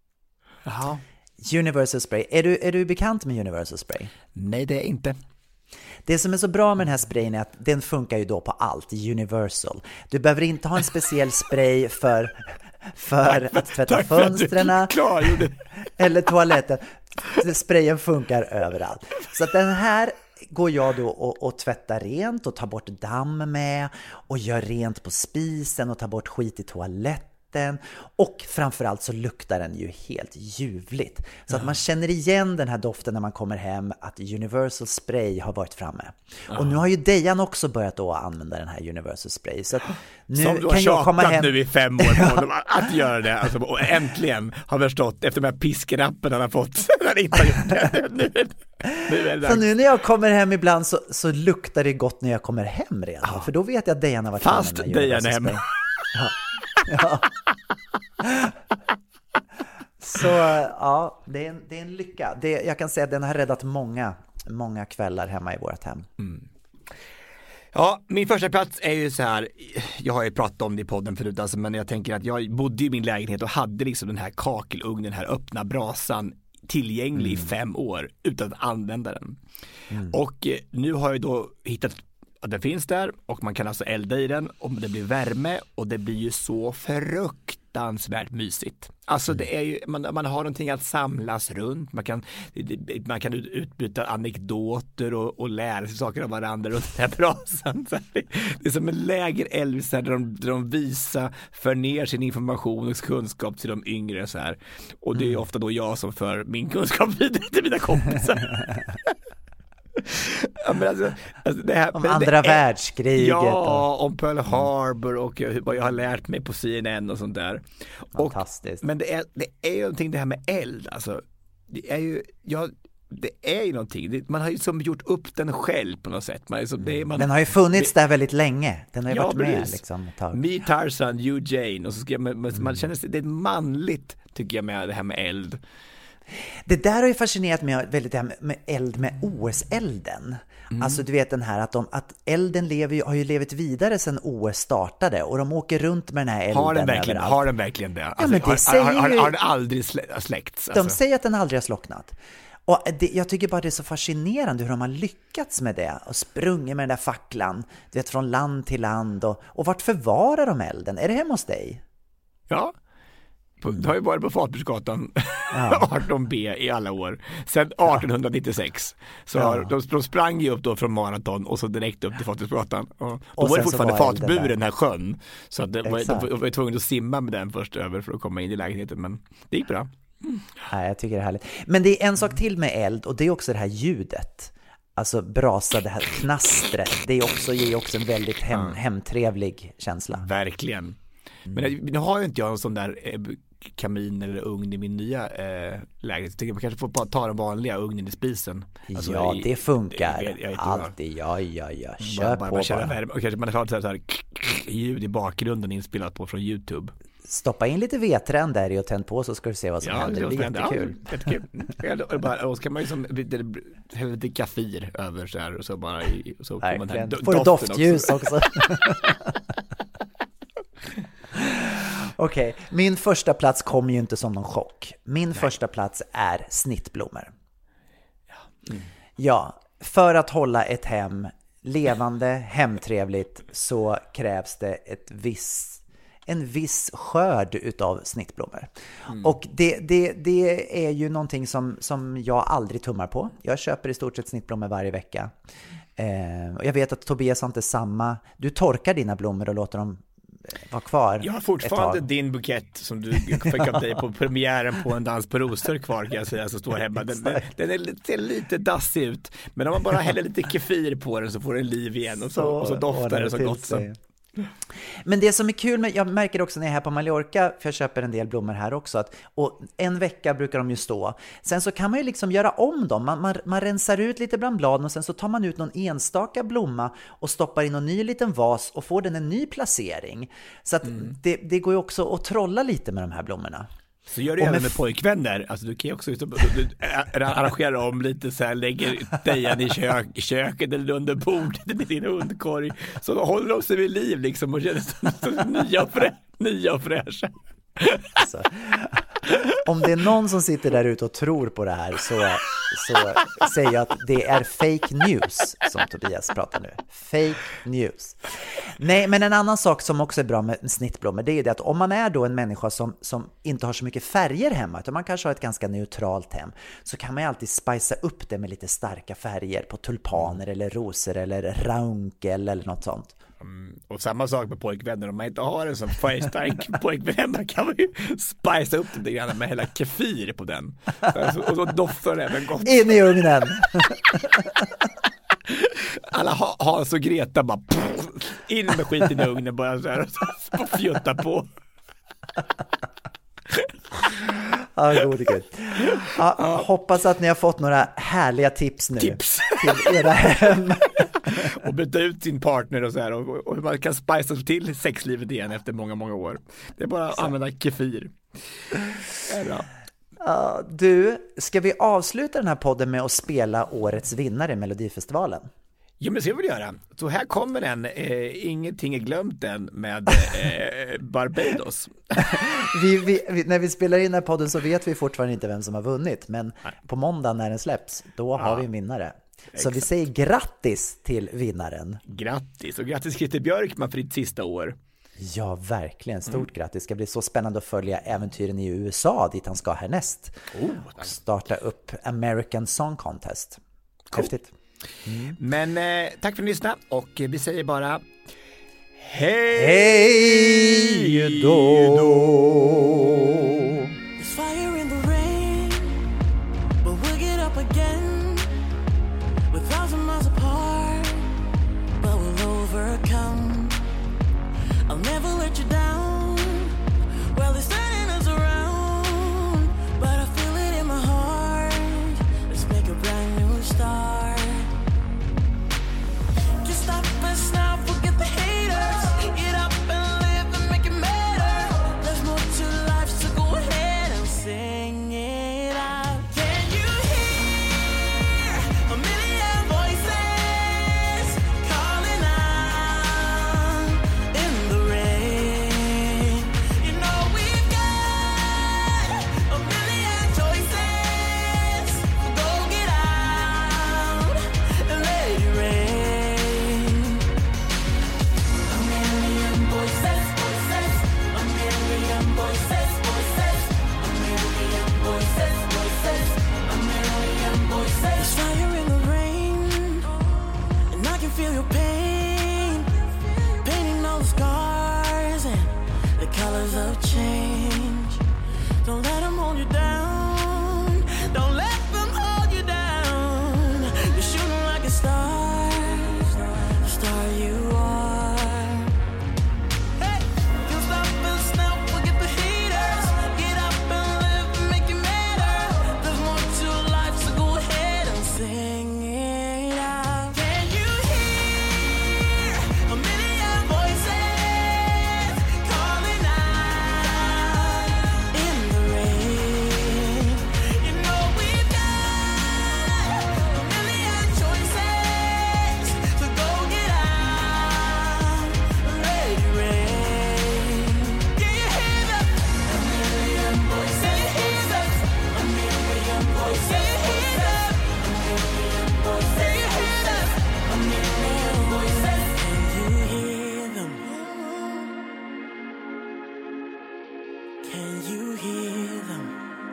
Jaha. Universal Spray. Är du, är du bekant med Universal Spray? Nej, det är inte. Det som är så bra med den här sprayen är att den funkar ju då på allt, Universal. Du behöver inte ha en speciell spray för, för att tvätta fönstren eller toaletten. Sprayen funkar överallt. Så att den här går jag då och, och tvättar rent och tar bort damm med och gör rent på spisen och tar bort skit i toaletten. Och framförallt så luktar den ju helt ljuvligt. Så ja. att man känner igen den här doften när man kommer hem, att Universal Spray har varit framme. Ja. Och nu har ju Dejan också börjat då använda den här Universal Spray. Så att nu som du har kan jag komma hem nu i fem år på ja. att göra det. Alltså, och äntligen har vi förstått efter de här piskrappen han har fått. Han inte har gjort det. Nu, nu är det så nu när jag kommer hem ibland så, så luktar det gott när jag kommer hem redan. Ja. För då vet jag att Dejan har varit fast Dejan är hemma. Ja. Ja. Så ja, det är en, det är en lycka. Det, jag kan säga att den har räddat många, många kvällar hemma i vårt hem. Mm. Ja, min första plats är ju så här, jag har ju pratat om det i podden förut, alltså, men jag tänker att jag bodde i min lägenhet och hade liksom den här kakelugnen, den här öppna brasan tillgänglig mm. i fem år utan att använda den. Mm. Och eh, nu har jag då hittat att den finns där och man kan alltså elda i den och det blir värme och det blir ju så fruktansvärt mysigt. Alltså mm. det är ju, man, man har någonting att samlas runt, man kan, man kan utbyta anekdoter och, och lära sig saker av varandra runt den här brasan. Det är som en lägereld där de, där de visar, för ner sin information och kunskap till de yngre så här. Och det är ofta då jag som för min kunskap vidare till mina kompisar. Ja, men alltså, alltså det här, om det, andra det är, världskriget. Ja, och om Pearl Harbor och vad jag har lärt mig på C N N och sånt där. Fantastiskt. Och, men det är, det är ju någonting det här med eld. Alltså, det är ju, ja, det är ju någonting. Det, man har ju som gjort upp den själv på något sätt. Man är så, det är, man, den har ju funnits det, där väldigt länge. Den har ju ja, varit precis. med liksom ett tag. Me, Tarzan, you, Jane. Och så ska man, mm. man känner sig, det är manligt tycker jag med det här med eld. Det där har ju fascinerat mig väldigt, det här med eld med O S-elden. Mm. Alltså du vet den här att, de, att elden lever, har ju levt vidare sedan O S startade och de åker runt med den här elden. Har den verkligen, har den verkligen det? Alltså, ja, men det har, säger har, har, ju, har den aldrig släckts? De alltså. säger att den aldrig har slocknat. Och det, jag tycker bara det är så fascinerande hur de har lyckats med det och sprungit med den där facklan, du vet, från land till land. Och, och vart förvarar de elden? Är det hemma hos dig? Ja. Det har ju varit på Fatbursgatan ja. arton B i alla år. Sen arton nittiosex. Så ja. har, de, de sprang ju upp då från maraton och så direkt upp till Fatbursgatan. Och då och var det fortfarande fatburen, den här sjön. Så att det var, de var tvungna att simma med den först över för att komma in i lägenheten. Men det gick bra. Mm. Ja, jag tycker det är härligt. Men det är en sak till med eld och det är också det här ljudet. Alltså brasa, det här knastret. Det är också, ger också en väldigt hem, ja. hemtrevlig känsla. Verkligen. Men nu har ju inte jag en sån där eh, kamin eller ugn i min nya eh, lägenhet. Jag tycker man kanske får ta den vanliga ugnen i spisen. Alltså, ja, i, det funkar. Jag, jag alltid, ja, ja, ja. Kör bara, på bara. bara. Känna värme. Och kanske man har så här, så här ljud i bakgrunden inspelat på från YouTube. Stoppa in lite vedträn där i och tänd på så ska du se vad som ja, händer. Det blir jättekul. Ja, jättekul. Och, bara, och så kan man ju som hälla lite kaffir över så här och så bara i, så får man här do- får du doftljus också. också. Okej, okay. Min första plats kom ju inte som någon chock. Min Nej. första plats är snittblommor. Ja. Mm. ja, för att hålla ett hem levande, hemtrevligt så krävs det ett viss, en viss skörd utav snittblommor. Mm. Och det, det, det är ju någonting som, som jag aldrig tummar på. Jag köper i stort sett snittblommor varje vecka. Eh, och jag vet att Tobias har inte samma. Du torkar dina blommor och låter dem var kvar. Jag har fortfarande din bukett som du fick av dig på premiären på En dans på rosor kvar, kan jag säga, som står hemma. Den, den är lite, lite dassig ut, men om man bara häller lite kefir på den så får den liv igen och så, så, och så doftar det så gott så. Men det som är kul med, jag märker också när jag är här på Mallorca, för jag köper en del blommor här också, att, och en vecka brukar de ju stå. Sen så kan man ju liksom göra om dem, man, man, man rensar ut lite bland bladen och sen så tar man ut någon enstaka blomma och stoppar in en ny liten vas och får den en ny placering. Så att mm. det, det går ju också att trolla lite med de här blommorna. Så gör du även med, med pojkvänner. Alltså du kan ju också du, du arrangera om lite så här, lägger dejan i kök, köket eller under bordet med din hundkorg. Så då håller de sig vid liv liksom och känner nya och, frä, nya och fräscha. Alltså, om det är någon som sitter där ute och tror på det här så, så säger jag att det är fake news som Tobias pratar nu. Fake news. Nej, men en annan sak som också är bra med snittblommor, det är det att om man är då en människa som, som inte har så mycket färger hemma, utan man kanske har ett ganska neutralt hem, så kan man ju alltid spicea upp det med lite starka färger på tulpaner eller rosor eller raunkel eller något sånt. Mm, och samma sak med pojkvänner, om man inte har en sån färgstark pojkvänner kan man ju spicea upp det grann med hela kefir på den. Så, och så doftar det även gott. In i ugnen! Alla Hans och Greta bara pff, in med skiten i ugnen bara så här och så fjutta på. Ja, god gud. Ja, ja. Hoppas att ni har fått några härliga tips nu. Tips. Till era hem. Och byta ut sin partner och så här. Och, och hur man kan spicea till sexlivet igen efter många, många år. Det är bara att använda kefir. Det är bra. Uh, du, ska vi avsluta den här podden med att spela årets vinnare i Melodifestivalen? Ja, men så vill vi göra. Så här kommer den, eh, ingenting är glömt än med eh, Barbados. vi, vi, vi, när vi spelar in den här podden så vet vi fortfarande inte vem som har vunnit, men Nej. på måndag när den släpps, då har ja. vi en vinnare. Så Exakt. vi säger grattis till vinnaren. Grattis, och grattis Christer Björkman för ditt sista år. Ja, verkligen. Stort mm. grattis. Det ska bli så spännande att följa äventyren i U S A dit han ska härnäst. Oh, och starta upp American Song Contest. Cool. Häftigt. Mm. Men eh, tack för att ni lyssnade, och vi säger bara hej, hej då. There's fire in the rain, but we'll get up again. We're thousand miles apart, but we'll overcome. I'll never let you down. Well, they're turning us around, but I feel it in my heart. Let's make a brand new start. Just stop us now, forget the haters. Get up and live and make it matter. There's more to life, so go ahead and sing it out. Can you hear a million voices calling out in the rain? You know we've got a million choices. Go get out and let it rain. A million voices, voices, a million voices, voices, a million voices, voices, a million voices. There's fire in the rain, and I can feel your pain, painting all the scars and the colors of change. Don't let them hold you down. Don't let them hold you down. You're shooting like a star, the star you are. Hey, you stop us now, forget the haters. Get up and live and make it matter. There's more to life, so go ahead and sing it out. Can you hear a million voices calling out in the rain? You know we've got a million choices, so go get out and let it rain. Can you hear them? A million voices, a million voices, a million voices, a million voices. Can you hear them? Can you hear them?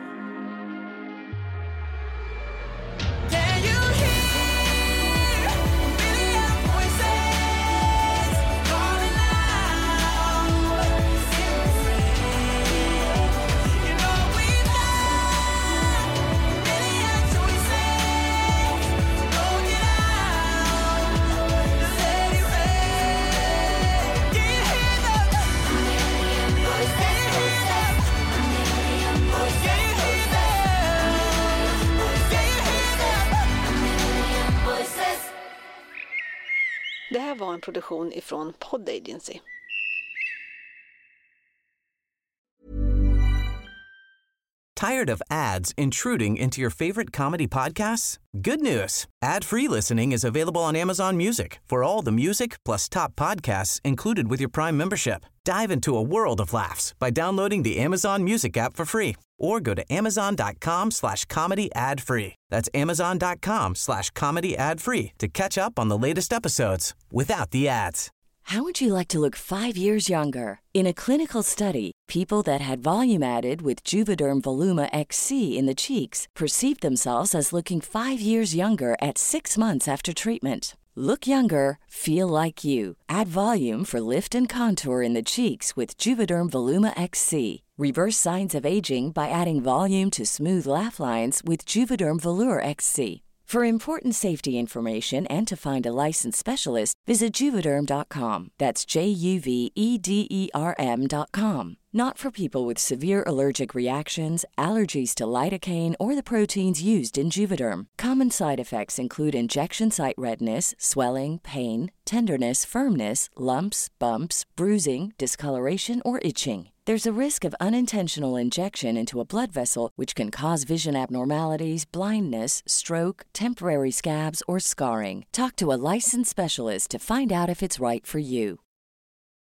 Can you hear a million voices calling out in the rain? You know we've got a million choices. Go get out and let it rain. Can you hear them? A million voices. Can you hear them? A million voices. Can you hear them? Can you hear them? A million voices. Det här var en produktion ifrån Pod Agency. Tired of ads intruding into your favorite comedy podcasts? Good news. Ad-free listening is available on Amazon Music for all the music plus top podcasts included with your Prime membership. Dive into a world of laughs by downloading the Amazon Music app for free or go to amazon.com slash comedy ad free. That's amazon.com slash comedy ad free to catch up on the latest episodes without the ads. How would you like to look five years younger? In a clinical study, people that had volume added with Juvederm Voluma X C in the cheeks perceived themselves as looking five years younger at six months after treatment. Look younger, feel like you. Add volume for lift and contour in the cheeks with Juvederm Voluma X C. Reverse signs of aging by adding volume to smooth laugh lines with Juvederm Volure X C. For important safety information and to find a licensed specialist, visit Juvederm dot com. That's J U V E D E R M dot com. Not for people with severe allergic reactions, allergies to lidocaine, or the proteins used in Juvederm. Common side effects include injection site redness, swelling, pain, tenderness, firmness, lumps, bumps, bruising, discoloration, or itching. There's a risk of unintentional injection into a blood vessel, which can cause vision abnormalities, blindness, stroke, temporary scabs, or scarring. Talk to a licensed specialist to find out if it's right for you.